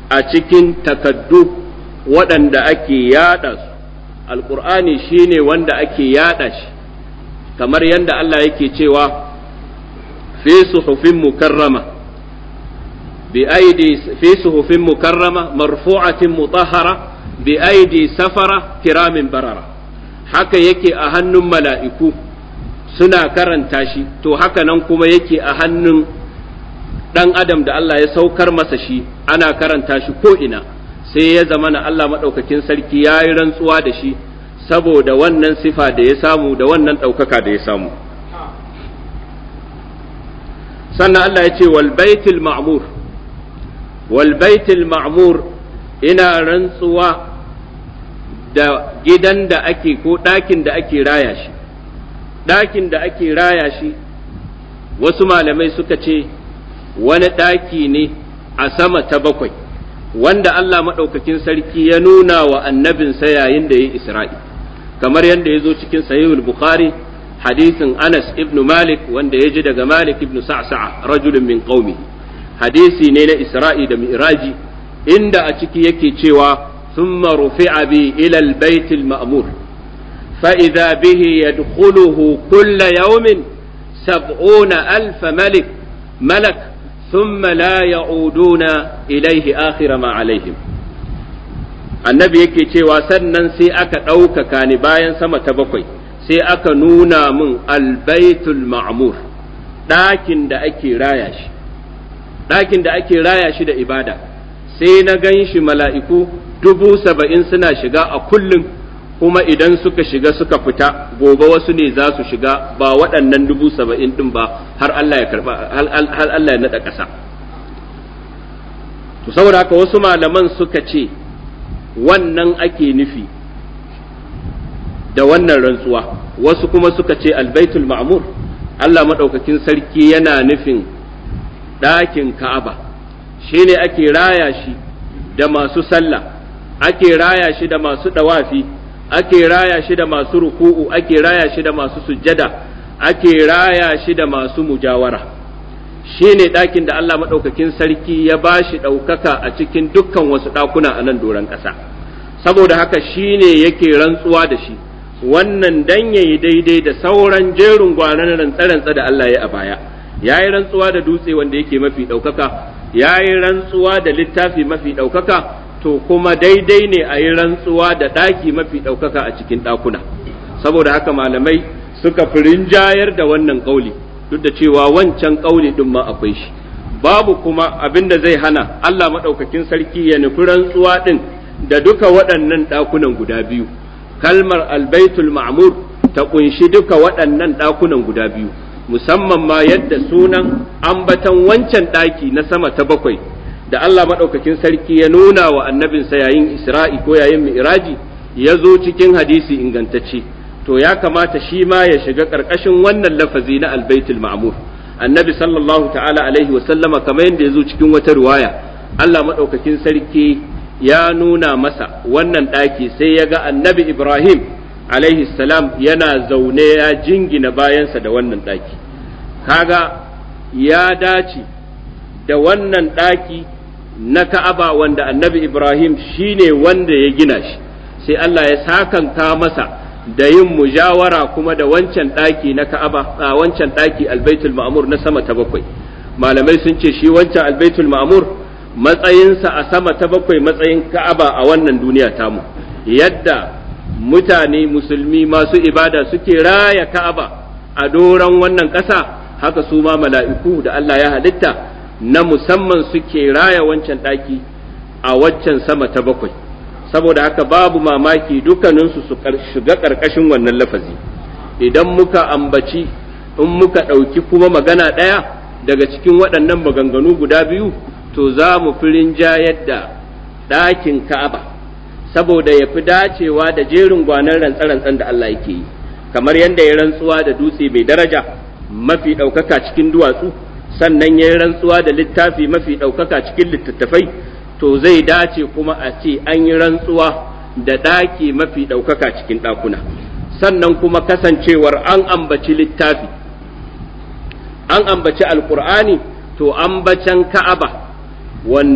a cikin takaddu waɗanda ake yada su. Alƙur'ani shine wanda ake yada shi, kamar yadda Allah yake cewa fi suhufin mukarrama bi aidi fi suhufin mukarrama marfu'atin mutahhara bi aidi safara kiramin barara. Haka yake a hannun mala'iku suna karanta shi, to haka nan kuma yake a hannun ɗan adam da Allah ya saukar masa shi, ana karanta shi ko ina. Sai ya zama na Allah maɗaukakin sarki ya yi rantsuwa da shi saboda wannan sifa da ya samu da wannan ɗaukaka da ya samu. Sannan Allah ya ce wal baitul ma'mur, wal baitul ma'mur, ina rantsuwa da gidan da ake ko ɗakin da ake raya shi. Ɗakin da ake raya shi, wasu malamai suka ce wani ɗaki ne a sama ta bakwai, wanda Allah maɗaukakin sarki ya nuna wa annabinsa yayin da ya yi Isra'i, kamar yadda ya zo cikin Sahihul Bukhari, hadisin Anas ibn Malik wanda ya ji daga Malik ibn Sa'sa'a rajulun min qaumi. Hadisi ne na Isra'i da Mi'raji, inda a ciki yake cewa thumma rufi'a bi ila al-bayt al-ma'mur fa idha bihi yadkhuluhu kulla yawmin sab'una alf malik malak ثم لا يعودون إليه آخر ما عليهم. annabi yake cewa sannan sai aka ɗaukaka ni bayan sama ta bakwai, sai aka nuna min albaitul ma'mur, ɗakin da ake raya shi, ɗakin da ake raya shi da ibada. Sai na gan shi mala'iku dubu saba'in suna shiga a kullum, kuma idan suka shiga suka fita gobe wasu ne za su shiga, ba waɗannan dubu saba'in ɗin ba, har Allah ya karɓa, har Allah ya naɗa ƙasa. To saboda haka wasu malaman suka ce wannan ake nufi da wannan rantsuwa, wasu kuma suka ce albaitul ma'mur, Allah maɗaukakin sarki yana nufin ɗakin Ka'aba, shine ake raya shi da masu sallah, ake raya shi da masu ɗawafi, ake raya shi da masu ruku'u, ake raya shi da masu sujjada, ake raya shi da masu mujawara. Shi ne ɗakin da Allah maɗaukakin sarki ya ba shi ɗaukaka a cikin dukkan wasu ɗakuna a nan doron ƙasa. Saboda haka shi ne yake rantsuwa da shi, wannan dan ya yi daidai da sauran jerin gwanan rantsa-rantsa da Allah ya a baya. Ya yi rantsuwa da dutse wanda yake mafi ɗaukaka, ya yi rantsuwa da littafi mafi ɗaukaka, to kuma daidai ne a yi rantsuwa da ɗaki mafi ɗaukaka a cikin ɗakuna. Saboda haka malamai suka fi rinjayar da wannan ƙauli, duk da cewa wancan ƙauli ɗin ma akwai shi. Babu kuma abin da zai hana Allah maɗaukakin sarki ya nufi rantsuwa ɗin da duka waɗannan ɗakunan guda biyu. Kalmar albaitul ma'mur ta ƙunshi duka waɗannan ɗakunan guda biyu, musamman ma yadda sunan ambatan wancan ɗaki na sama ta bakwai da Allah maɗaukakin sarki ya nuna wa annabinsa yayin Isra'i ko yayin Mi'raji ya zo cikin hadisi ingantacce, to ya kamata shi ma ya shiga ƙarƙashin wannan lafazi na albaitul ma'mur. Annabi sallallahu ta'ala alaihi wa sallama, kamar yadda ya zo cikin wata riwaya, Allah maɗaukakin sarki ya nuna masa wannan ɗaki, sai ya ga annabi Ibrahim alaihi salam yana zaune ya jingina bayansa da wannan ɗaki. Kaga ya dace da wannan ɗaki na Ka'aba wanda annabi Ibrahim shi ne wanda ya gina shi, sai Allah ya sakanta masa da yin mujawara kuma da wancan ɗaki na Ka'aba, a wancan ɗaki albaitul ma'mur na sama ta bakwai. Malamai sun ce shi wancan albaitul ma'mur matsayinsa a sama ta bakwai matsayin Ka'aba a wannan duniya tamu, yadda mutane musulmi masu ibada suke raya Ka'aba a doron wannan ƙasa, haka su ma mala'iku da Allah ya halitta na musamman suke raya wancan ɗaki a waccan sama ta bakwai. Saboda haka babu mamaki dukkaninsu su shiga ƙarƙashin wannan lafazi. Idan muka ambaci, in muka ɗauki kuma magana ɗaya daga cikin waɗannan maganganu guda biyu, to za mu fi rinjayar da ɗakin Ka'aba, saboda ya fi dacewa da jerin gwanan rantsa-rantsan da Allah yake yi, kamar yadda ya rantsuwa da dutse mai daraja mafi ɗaukaka cikin duwatsu, sannan ya yi rantsuwa da littafi mafi ɗaukaka cikin littattafai, to zai dace kuma a ce an yi rantsuwa da ɗaki mafi ɗaukaka cikin ɗakuna. Sannan kuma kasancewar an ambaci littafi, an ambaci alƙur'ani, to ambacen Ka'aba wanda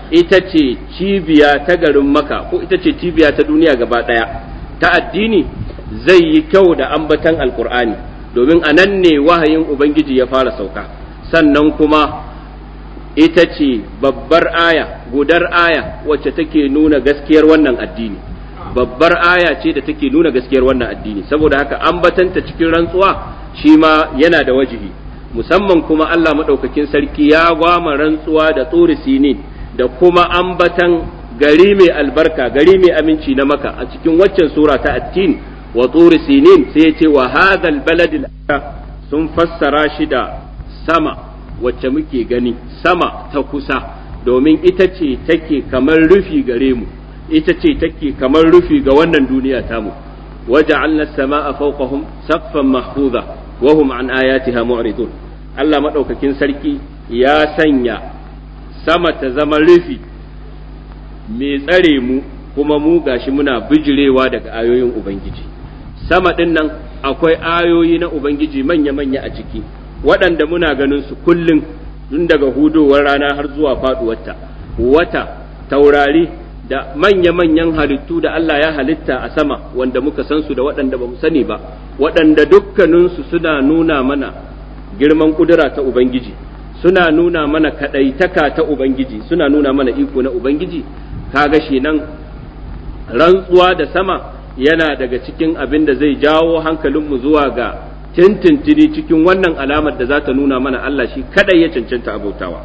ita ce cibiya ta garin Makka ko ita ce cibiya ta duniya gaba ɗaya ta addini, zai yi kyau da ambatan alkur'ani, domin a nan ne wahayin ubangiji ya fara sauka. Sannan kuma ita ce babbar aya, gudar aya wacce take nuna gaskiyar wannan addini, babbar aya ce da take nuna gaskiyar wannan addini. Saboda haka ambatanta cikin rantsuwa shi ma yana da wajihi, musamman kuma Allah maɗaukakin sarki ya gwama rantsuwa da tsuri sinin da kuma ambatan gari mai albarka, gari mai aminci na Maka a cikin waccan sura ta attin wa tsuri sinin, sai ya ce wa hadhal baladil sun fassara shi da sama wacce muke gani, sama ta kusa, domin ita ce take kamar rufi gare mu, ita ce take kamar rufi ga wannan duniya tamu. waja'alna as-samaa'a fawqahum saqfan mahfuza wa hum an ayatiha mu'ridun. Allah madaukakin sarki ya sanya sama ta zama rufi mai tsare mu, kuma mu gashi muna bijirewa daga ayoyin ubangiji. Sama din nan akwai ayoyi na ubangiji manya-manya a ciki, waɗanda muna ganin su kullum tun daga hudowar rana har zuwa faɗuwarta. Wata, taurari da manya-manyan halittu da Allah ya halitta a sama, wanda muka san su da waɗanda ba mu sani ba, waɗanda dukkaninsu suna nuna mana girman kudura ta Ubangiji, suna nuna mana kaɗaitaka ta Ubangiji, suna nuna mana iko na Ubangiji. Kaga shi nan rantsuwa da sama yana daga cikin abin da zai jawo hankalinmu zuwa ga tintintini cikin wannan alamar da za ta nuna mana Allah shi kadai ya cancanta abautawa.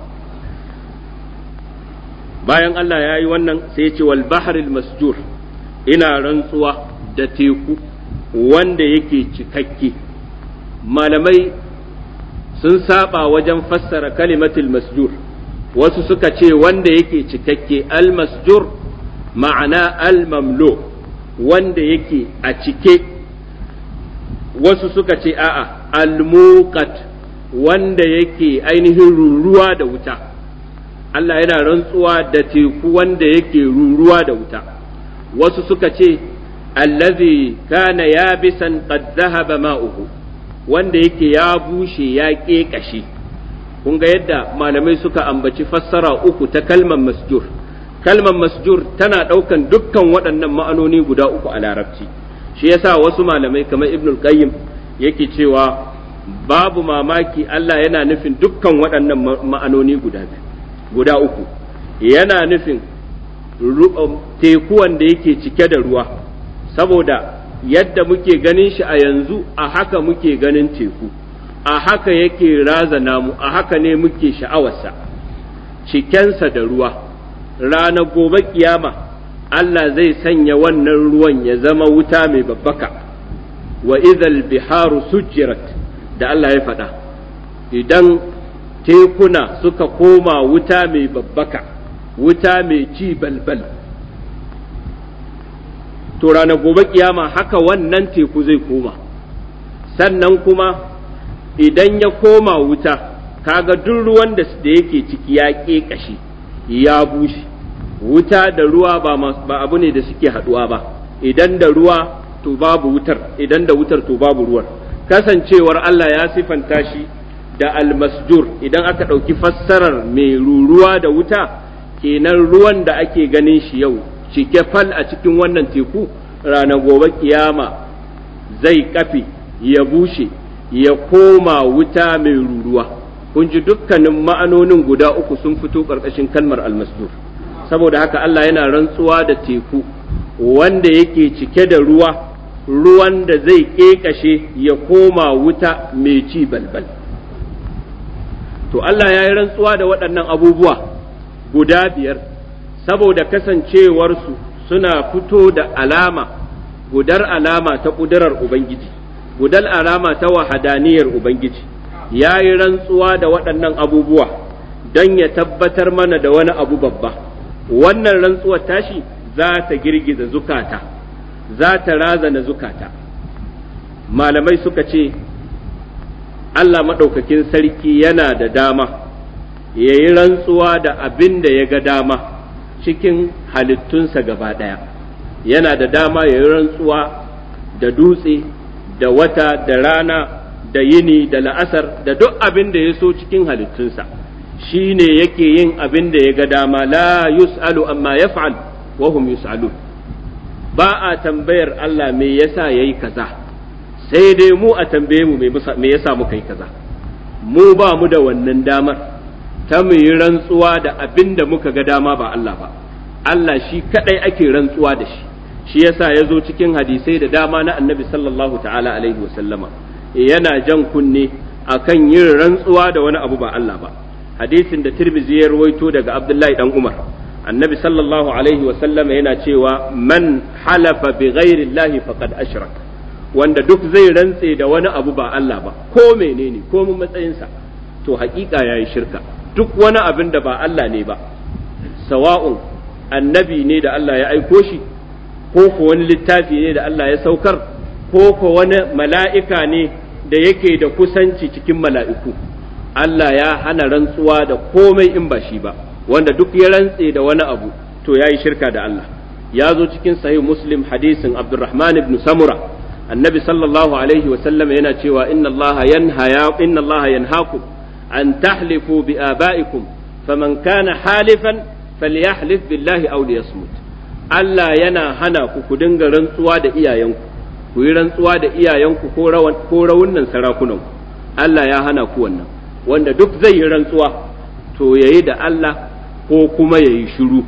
Bayan Allah ya yi wannan sai ya ce wal bahril masjur, ina rantsuwa da teku wanda yake cikakke. Malamai sun saba wajen fassara kalimatul masjur, wasu suka ce wanda yake cikakke, al masjur ma'ana al mamlu, wanda yake a cike. Wasu suka ce a'a al-muqat, wanda yake ainihin ruruwa da wuta. Allah yana rantsuwa da teku wanda yake ruruwa da wuta. Wasu suka ce allazi kana yabisan qad dhahaba ma'uhu, wanda yake ya bushe ya ƙeƙashe. Kun ga yadda malamai suka ambaci fassara uku ta kalmar masjur. Kalmar masjur tana ɗaukan dukkan waɗannan ma'anoni guda uku a larabci. Shi yasa wasu malamai kamar Ibnul Qayyim yake cewa babu mamaki Allah yana nufin dukkan waɗannan ma'anoni guda guda uku. Yana nufin teku wanda yake cike da ruwa, saboda yadda muke ganin shi a yanzu a haka muke ganin teku, a haka yake razana mu, a haka ne muke sha'awarsa, cikensa da ruwa. Ranar gobe kiyama Allah zai sanya wannan ruwan ya zama wuta mai babbaka. Wa idhal biharu sujjirat, da Allah ya faɗa, idan tekuna suka koma wuta mai babbaka, wuta mai ci balbal, to ranar gobe kiyama haka wannan teku zai koma. Sannan kuma idan ya koma wuta, kaga duk ruwan da yake ciki ya ƙeƙashe ya bushe. Wuta da ruwa ba abu ne da suke haɗuwa ba, idan da ruwa to babu wutar, idan da wutar to babu ruwan. Kasancewar Allah ya sifanta shi da almasjur, idan aka ɗauki fassarar mai ruruwa da wuta, kenan ruwan da ake ganin shi yau cike fal a cikin wannan teku, ranar gobe kiyama zai kafe ya bushe ya koma wuta mai ruruwa. Kun ji dukkanin ma'anonin guda uku sun fito ƙarƙashin kalmar almasjur. Saboda haka Allah yana rantsuwa da teku wanda yake cike da ruwa, ruwan da zai ƙeƙashe ya koma wuta mai ci balbal. To Allah ya yi rantsuwa da waɗannan abubuwa guda biyar saboda kasancewarsu suna fito da alama, gudar alama ta ƙudurar Ubangiji, gudar alama ta wahadaniyar Ubangiji. Ya yi rantsuwa da waɗannan abubuwa don ya tabbatar mana da wani abu babba. Wannan rantsuwar tashi za ta girgiza zukata, za ta razana zukata. Malamai suka ce Allah maɗaukakin sarki yana da dama ya yi rantsuwa da abin da ya ga dama cikin halittunsa gaba ɗaya. Yana da dama ya yi rantsuwa da dutse, da wata, da rana, da yini, da la'asar, da duk abin da ya so cikin halittunsa. shine yake yin abin da ya ga dama la yus'alu amma yaf'al wa hum yus'alun ba a tambayar Allah me yasa yayi kaza sai dai mu a tambaye mu me yasa muka yi kaza mu ba mu da wannan damar ta mu yi rantsuwa da abin da muka ga dama ba Allah ba Allah shi kadai ake rantsuwa da shi shi yasa ya zo cikin hadisai da dama na annabi sallallahu ta'ala alaihi wasallama yana jan kunne akan yin rantsuwa da wani abu ba Allah ba hadisin da Tirmidhi ya rawaito daga Abdullahi dan Umar annabi sallallahu alaihi wasallama yana cewa man halafa bi ghairi Allah faqad ashrak wanda duk zai rantse da wani abu ba Allah ba ko menene ko mun matsayinsa to hakika yayi shirka duk wani abin da ba Allah ne ba sawa'un annabi ne da Allah ya aiko shi ko ko wani littafi ne da Allah ya saukar ko ko wani mala'ika ne da yake da kusanci cikin mala'iku Allah ya hana rantsuwa da komai in ba shi ba wanda duk ya rantse da wani abu to yayi shirka da Allah ya zo cikin sahih Muslim hadisin Abdurrahman ibn Samura annabi sallallahu alaihi wa sallam yana cewa inna Allah yanha inna Allah yanhaakum an tahlifu bi abaikum faman kana halifan falyahlif billahi aw liyasmut Allah yana hana ku ku dinga rantsuwa da iyayenku ku yi rantsuwa da iyayenku ko rawan ko rawunan sarakunanku Allah ya hana ku wannan wanda duk zai yi rantsuwa to yayi da Allah ko kuma yayi shiru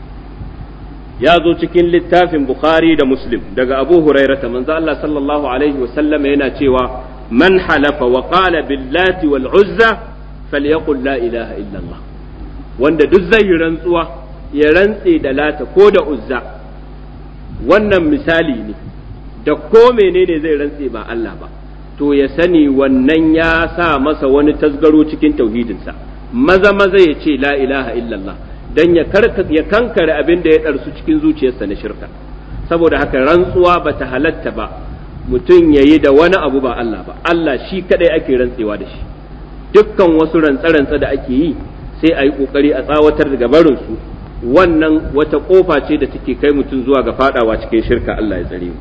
ya zo cikin littafin Bukhari da Muslim daga Abu Hurairah manzo Allah sallallahu alaihi wa sallam yana cewa man halafa wa qala billati wal uzza falyaqul la ilaha illa Allah wanda duk zai yi rantsuwa ya rantse da lata ko da uzza wannan misali ne da ko menene zai rantse ba Allah ba to ya sani wannan ya sa masa wani tasgaro cikin tauhidinsa maza maza ya ce la ilaha illallah dan ya karka ya kankare abin da ya darsu cikin zuciyarsa na shirka saboda haka rantsuwa bata halatta ba mutum yayi da wani abu ba Allah ba Allah shi kadai ake rantsewa da shi dukkan wasu rantsa-rantsa da ake yi sai a yi kokari a tsawatar daga barin su wannan wata kofa ce da take kai mutum zuwa ga fadawa cikin shirka Allah ya tsare mu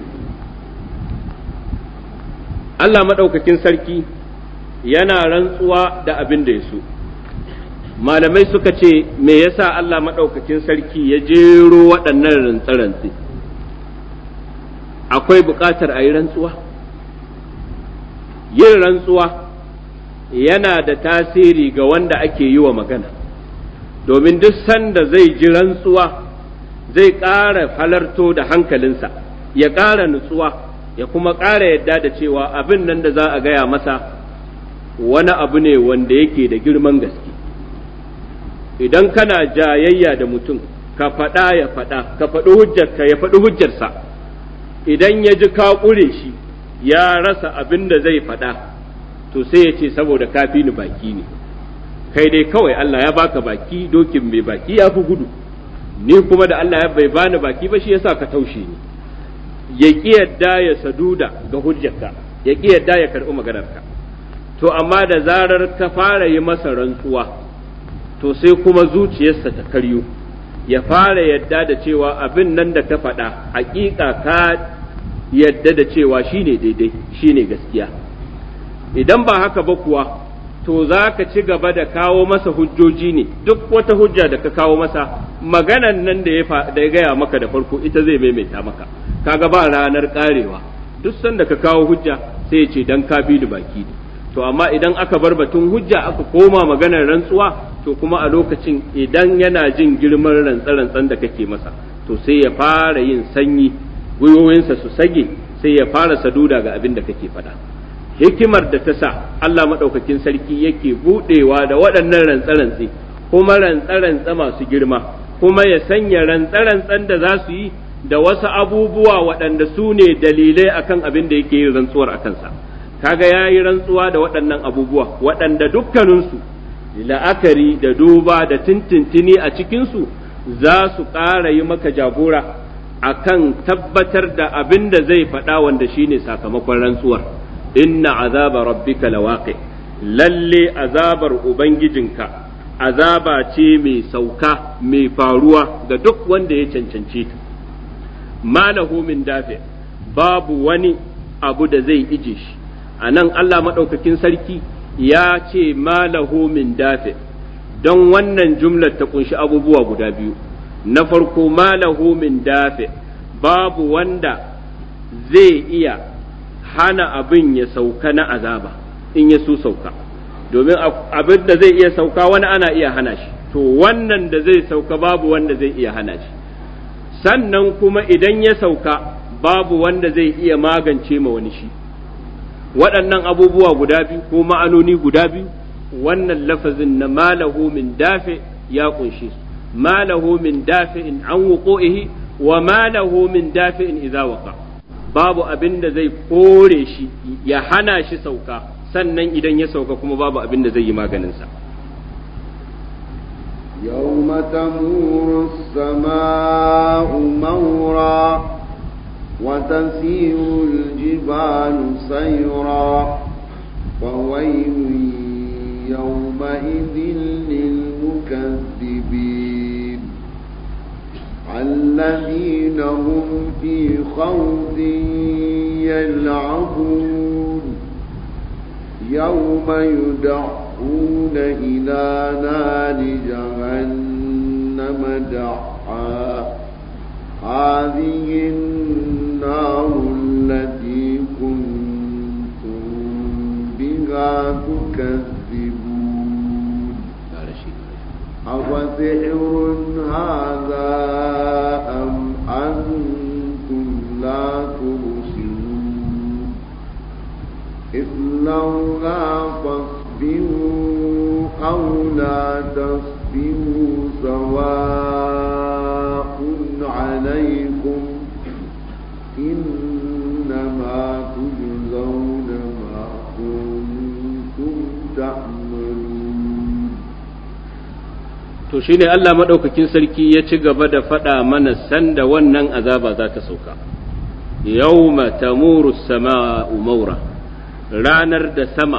Allah madaukakin sarki yana rantsuwa da abin da ya so malamai suka ce me yasa Allah madaukakin sarki ya jero waɗannan rantsarantsi akwai buƙatar a yi rantsuwa yin rantsuwa yana da tasiri ga wanda ake yi wa magana domin duk sanda zai ji rantsuwa zai ƙara halarto da hankalinsa ya ƙara nutsuwa ya kuma ƙara yadda da cewa abin nan da za a gaya masa wani abu ne wanda yake da girman gaske idan kana jayayya da mutum ka faɗa ya faɗa ka faɗi hujjarka ya faɗi hujjarsa idan ya ji ka ƙure shi ya rasa abin da zai faɗa to sai ya ce saboda kafi ni baki ne kai dai kawai Allah ya baka baki dokin mai baki ya fi gudu ni kuma da Allah ya bai bani baki ba shi yasa ka taushe ni ya ƙi yadda ya saduda ga hujjarka ya ƙi yadda ya karɓi maganarka to amma da zarar ka fara yi masa rantsuwa to sai kuma zuciyarsa ta karyo ya fara yadda da cewa abin nan da ka faɗa haƙiƙa ka yadda da cewa shine daidai shine gaskiya idan ba haka ba kuwa to za ka ci gaba da kawo masa hujjoji ne duk wata hujja da ka kawo masa maganan nan da ya gaya maka da farko ita zai maimaita maka kaga ba ranar karewa duk sanda ka kawo hujja sai ya ce dan ka bi da baki ne to amma idan aka bar batun hujja aka koma maganar rantsuwa to kuma a lokacin idan yana jin girman rantsa-rantsan da kake masa to sai ya fara yin sanyi gwiwoyinsa su sage sai ya fara saduda ga abin da kake faɗa hikimar da ta sa Allah maɗaukakin sarki yake buɗewa da waɗannan rantsa-rantsi kuma rantsa-rantsa masu girma kuma ya sanya rantsa-rantsan da za su yi da wasu abubuwa waɗanda su ne dalilai akan abin da yake yin rantsuwar a kansa kaga ya yi rantsuwa da waɗannan abubuwa waɗanda dukkaninsu la'akari da duba da tintintini a cikinsu za su ƙara yi maka jagora akan tabbatar da abin da zai faɗa wanda shine sakamakon rantsuwar inna azaba rabbika lawaqi lalle azabar ubangijinka azaba ce mai sauka mai faruwa ga duk wanda ya cancance ta malahu min dafi babu wani abu da zai ije shi a nan Allah maɗaukakin sarki ya ce malahu min dafi don wannan jumlar ta kunshi abubuwa guda biyu. Na farko ma lahu min dafi, babu wanda zai iya hana abin ya sauka na azaba in ya so sauka, domin abin da zai iya sauka wani ana iya hana shi, to wannan da zai sauka babu wanda zai iya hana shi. Sannan kuma idan ya sauka babu wanda zai iya magance ma wani shi. Waɗannan abubuwa guda biyu ko ma'anoni guda biyu, wannan lafazin na malahu min dafi ya kunshe su. Malahu min dafi'in an wuqu'ihi wa malahu min dafi'in idza waqa, babu abin da zai kore shi ya hana shi sauka, sannan idan ya sauka kuma babu abin da zai yi maganin sa. يوم تمور السماء مورا وتسير الجبال سيرا وويل يومئذ للمكذبين الذين هم في خوض يلعبون يوم يدعون إلى نار جهنم دعا هذه النار التي كنتم بها تكذبون أفسحر هذا أم أنتم لا تبصرون اصلوها فاصبروا أو لا تصبروا سواء عليكم إنما تجزون ما كنتم تعملون. to shine Allah madaukakin sarki ya ci gaba da faɗa mana sanda wannan azaba za ta sauka. Yawma tamuru as-samaa'u mawra, ranar da sama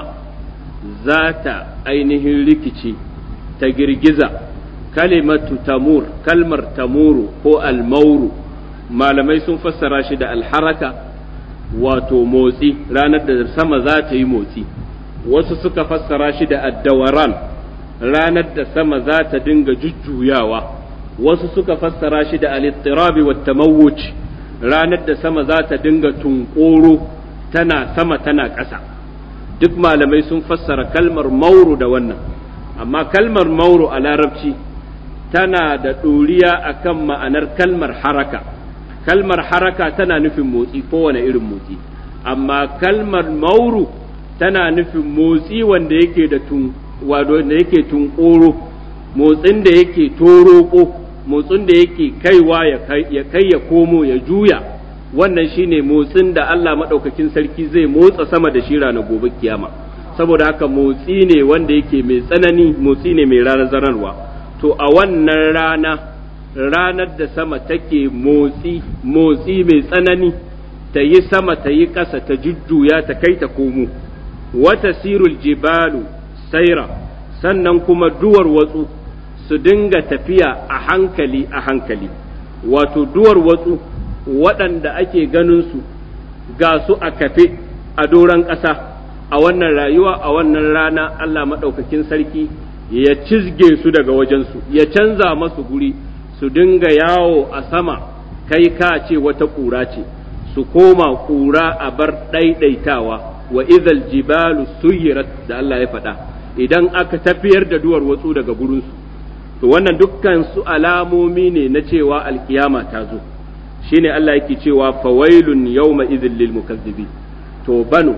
za ta ainihin rikici ta girgiza. Kalimatu tamur, kalmar tamuru ko almauru, malamai sun fassara shi da alharaka, wato motsi, ranar da sama za ta yi motsi. Wasu suka fassara shi da addawaran, ranar da sama za ta dinga jujjuyawa. Wasu suka fassara shi da alittirabi wa tamawuj, ranar da sama za ta dinga tunƙoro tana sama tana ƙasa. Duk malamai sun fassara kalmar mauru da wannan, amma kalmar mauru a larabci tana da ɗoriya akan ma'anar kalmar haraka. Kalmar haraka tana nufin motsi, kowane irin motsi, amma kalmar mauru tana nufin motsi wanda yake da tun wanda yake tunƙoro, motsin da yake toroko, motsin da yake kaiwa ya kai ya komo ya juya. Wannan shine motsin da Allah maɗaukakin sarki zai motsa sama da shi ranar gobe kiyama. Saboda haka motsi ne wanda yake mai tsanani, motsi ne mai razanarwa. To a wannan rana, ranar da sama take motsi, motsi mai tsanani, ta yi sama ta yi ƙasa ta jujjuya ta kai ta komo. Wata sirul jibalu saira, sannan kuma duwar watsu su dinga tafiya a hankali a hankali. Wato duwar watsu waɗanda ake ganin su ga su a kafe a doron ƙasa a wannan rayuwa, a wannan rana Allah maɗaukakin sarki ya cizge su daga wajensu, ya canza masu guri, su dinga yawo a sama kai ka ce wata ƙura ce, su koma ƙura a bar ɗaiɗaitawa. Wa idhal jibalu suyirat da Allah ya faɗa, idan aka tafiyar da duwar watsu daga gurinsu, to wannan dukkan su alamomi ne na cewa alkiyama ta zo. Shine Allah yake cewa fawailun yawma idhil lil mukazzibin, to banu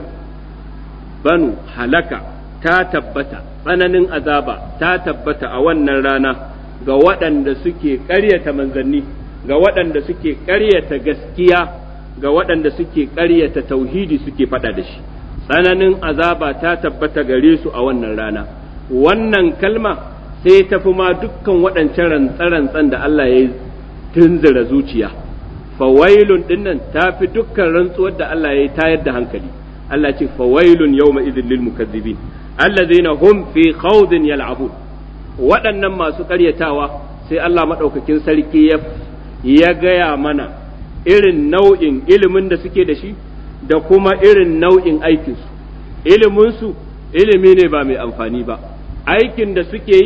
banu halaka ta tabbata, tsananin azaba ta tabbata a wannan rana ga waɗanda suke ƙaryata manzanni, ga waɗanda suke ƙaryata gaskiya, ga waɗanda suke ƙaryata tauhidi suke faɗa da shi. Tsananin azaba ta tabbata gare su a wannan rana. Wannan kalma sai ta fi ma dukkan waɗancan rantsa-rantsan da Allah ya tunzura zuciya. Fawailun dinnan ta fi dukkan rantsuwar da Allah ya tayar da hankali. Allah ce fawailun yawma idhil lil mukazzibin allazina hum fi khawdin yal'abun. Waɗannan masu ƙaryatawa sai Allah madaukakin sarki ya ya gaya mana irin nau'in ilimin da suke da shi da kuma irin nau'in aikinsu. Iliminsu ilimi ne ba mai amfani ba, aikin da suke yi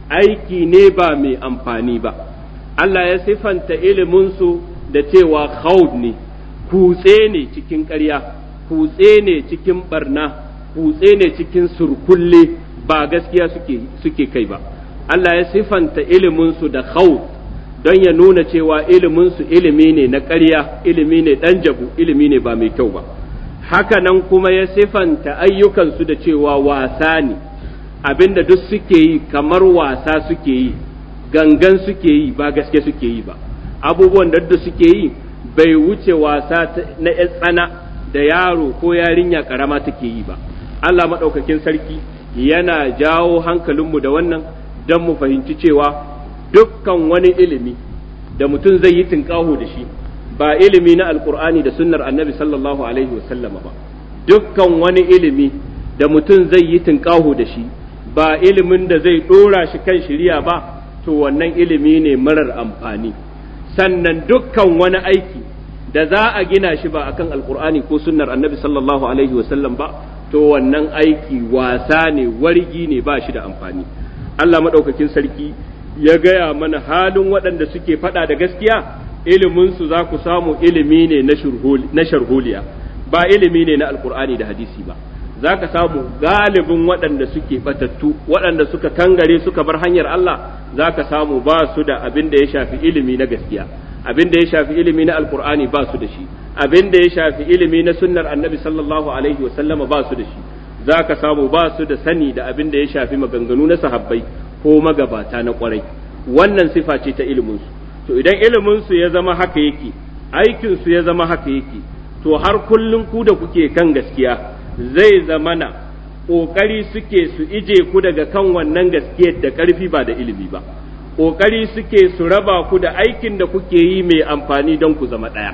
aiki ne ba mai amfani ba. Allah ya sifanta iliminsu da cewa khawd ne, kutse ne cikin ƙarya, kutse ne cikin barna, kutse ne cikin surkulle, ba gaskiya suke, suke kai ba. Allah ya sifanta iliminsu da khawd don ya nuna cewa iliminsu ilimi ne na ƙarya, ilimi ne ɗan jabu, ilimi ne ba mai kyau ba. Haka nan kuma ya sifanta ayyukansu da cewa wasa ne, abinda duk suke yi kamar wasa suke yi, gangan suke yi, ba gaske suke yi ba. Abubuwan da duk suke yi bai wuce wasa na tsana da yaro ko yarinya karama take yi ba. Allah maɗaukakin sarki yana jawo hankalinmu da wannan don mu fahimci cewa dukkan wani ilimi da mutum zai yi tinƙaho da shi ba ilimi na alkur'ani da sunnar annabi sallallahu alaihi wasallama ba. Dukkan wani ilimi da mutum zai yi tinƙaho da shi ba ilimin da zai ɗora shi kan shiriya ba, to wannan ilimi ne marar amfani. Sannan dukkan wani aiki da za a gina shi ba akan alkur'ani ko sunnar annabi sallallahu alaihi wasallam ba, to wannan aiki wasa ne, wargi ne, ba shi da amfani. Allah maɗaukakin sarki ya gaya mana halin waɗanda suke faɗa da gaskiya, iliminsu za ku samu ilimi ne na sharholiya, ba ilimi ne na alkur'ani da hadisi ba. Za ka samu galibin waɗanda suke batattu, waɗanda suka kangare suka bar hanyar Allah, za ka samu ba su da abin da ya shafi ilimi na gaskiya, abin da ya shafi ilimi na alkur'ani ba su da shi, abin da ya shafi ilimi na sunnar annabi sallallahu alaihi wa sallama ba su da shi. Za ka samu ba su da sani da abin da ya shafi maganganu na sahabbai ko magabata na kwarai. Wannan sifa ce ta iliminsu. To idan iliminsu ya zama haka yake, aikinsu ya zama haka yake, to har kullum ku da kuke kan gaskiya zai zamana ƙoƙari suke su ije ku daga kan wannan gaskiyar da ƙarfi ba da ilimi ba. Ƙoƙari suke su raba ku da aikin da kuke yi mai amfani don ku zama ɗaya.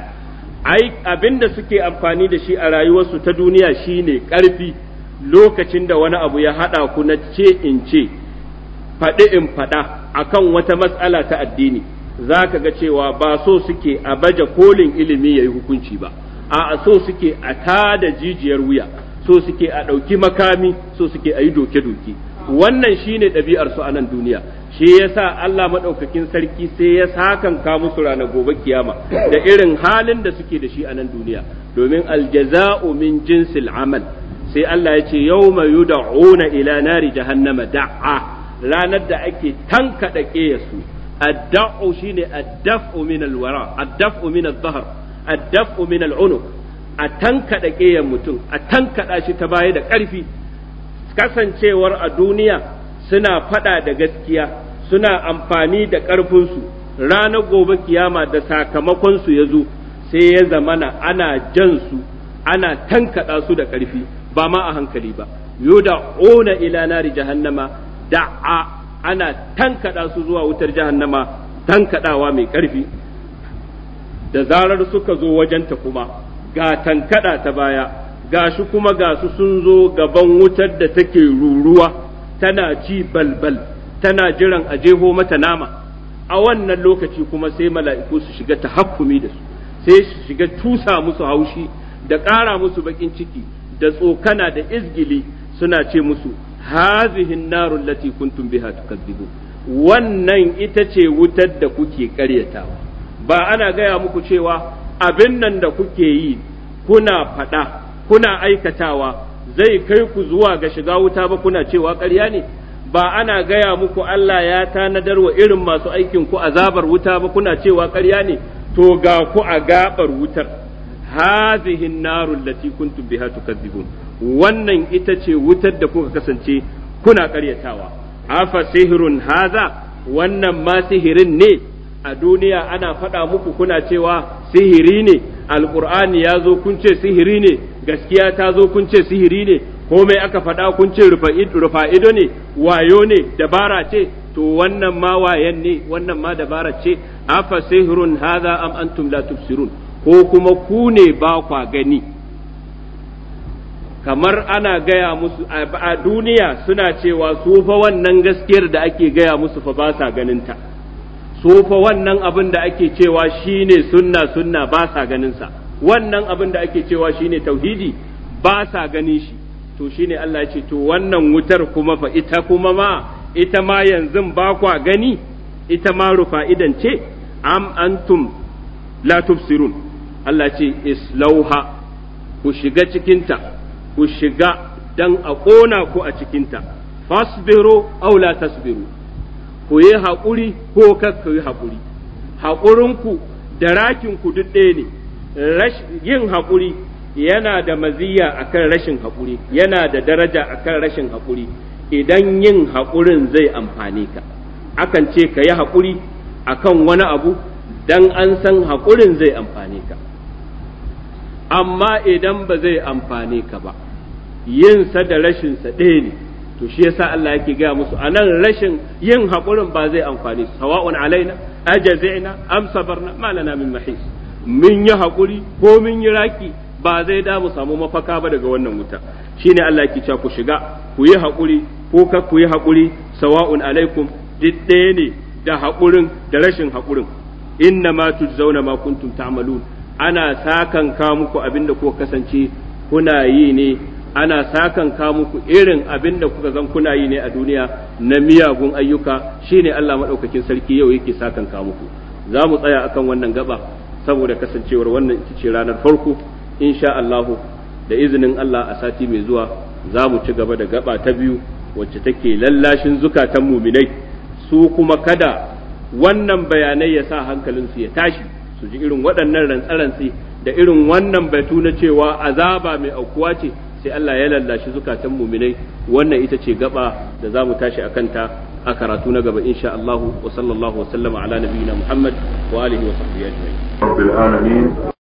Abin da suke amfani da shi a rayuwarsu ta duniya shine ƙarfi. Lokacin da wani abu ya haɗa ku na ce in ce, faɗi in faɗa akan wata matsala ta addini, za ka ga cewa ba so suke a baje kolin ilimi ya yi hukunci ba, a so suke a tada jijiyar wuya, so suke a ɗauki makami, so suke a yi doke-doke. Wannan shi ne ɗabi'arsu a nan duniya, shi ya sa Allah maɗaukakin sarki sai ya sakanka musu ranar gobe kiyama da irin halin da suke da shi a nan duniya, domin aljaza'u min jinsil amal. Sai Allah ya ce yawma yud'una ila nari jahannama da'a, ranar da ake tankada ƙeyarsu. Ad-da'u shine ad-daf'u min al-wara, ad-daf'u min adh-dhahr, ad-daf'u min al-unuq, a tankada ƙeyar mutum, a tankada shi ta baya da ƙarfi. Kasancewar a duniya suna fada da gaskiya, suna amfani da ƙarfinsu, ranar gobe kiyama da sakamakon su yazo sai ya zamana ana jan su, ana tankada su da ƙarfi, ba ma a hankali ba. Yud'una ila nari jahannama da'a, ana tankada su zuwa wutar jahannama tankadawa mai ƙarfi. Da zarar suka zo wajenta kuma ga tankada ta baya, ga shi kuma ga su sun zo gaban wutar da take ruruwa, tana ci balbal, tana jiran a jeho mata nama. A wannan lokaci kuma sai mala'iku su shiga tahakkumi da su, sai su shiga tusa musu haushi da ƙara musu baƙin ciki da tsokana da izgili, suna ce musu hazihin narun lati kuntum biha tukazzibu, wannan ita ce wutar da kuke ƙaryatawa. Ba ana gaya muku cewa abin nan da kuke yi kuna faɗa kuna aikatawa zai kai ku zuwa ga shiga wuta ba, kuna cewa ƙarya ne? Ba ana gaya muku Allah ya tanadar wa irin masu aikin ku azabar wuta ba, kuna cewa ƙarya ne? To ga ku a gabar wutar. هذه النار التي كنتم بها تكذبون, wannan ita ce wutar da kuka kasance kuna ƙaryatawa. Afa sihirun haza, wannan ma sihirin ne? A duniya ana faɗa muku kuna cewa sihiri ne, alƙur'ani ya zo kun ce sihiri ne, gaskiya ta zo kun ce sihiri ne, komai aka faɗa kun ce rufa ido ne, wayo ne, dabara ce, to wannan ma wayan ne, wannan ma dabara ce. Afa sihirun haza am antum la tubsirun, ko kuma ku ne ba kwa gani. Kamar ana gaya musu a duniya suna cewa su fa wannan gaskiyar da ake gaya musu fa ba sa ganinta, su fa wannan abin da ake cewa shine sunna sunna ba sa ganinsa, wannan abin da ake cewa shine tauhidi ba sa ganin shi. To shine Allah ya ce to wannan wutar kuma fa ita kuma ma ita ma yanzu ba kwa gani ita ma rufa idan ce am antum la tubsirun Allah ce islauha ku shiga cikinta ku shiga dan a ƙona ku a cikinta fasbiru aw la tasbiru ku yi haƙuri ko kar ku yi haƙuri haƙurinku da rakinku duk ɗaya ne yin haƙuri yana da maziya akan rashin haƙuri yana da daraja akan rashin haƙuri idan yin haƙurin zai amfane ka akan ce ka yi haƙuri akan wani abu dan an san haƙurin zai amfane ka amma idan ba zai amfane ka ba yinsa da rashinsa ɗaya ne to shi yasa Allah yake gaya musu anan rashin yin haƙurin ba zai amfani sawa'un alaina ajazina am sabarna ma lana min mahis mun yi haƙuri ko mun yi raki ba zai da mu samu mafaka ba daga wannan wuta shine Allah yake cewa ku shiga ku yi haƙuri ko ka ku yi haƙuri sawa'un alaikum duk ɗaya ne da haƙurin da rashin haƙurin inna ma tujzauna ma kuntum ta'malun ana sakan ka muku abinda ko kasance kuna yi ne ana sakan ka muku irin abin da kuka zan kuna yi ne a duniya na miyagun ayyuka shine Allah madaukakin sarki yau yake sakan ka muku za mu tsaya akan wannan gaba saboda kasancewar wannan ita ce ranar farko insha Allah da izinin Allah a sati mai zuwa za mu ci gaba da gaba ta biyu wacce take lallashin zukatan muminai su kuma kada wannan bayanai ya sa hankalinsu ya tashi su ji irin waɗannan rantsarantsi da irin wannan batu na cewa azaba mai aukuwa ce sai Allah ya lallashi zukatan muminai wannan ita ce gaba da za mu tashi a kanta a karatu na gaba insha Allah wa sallallahu wa sallama ala nabiyina Muhammad wa alihi wa sahbihi ajma'in.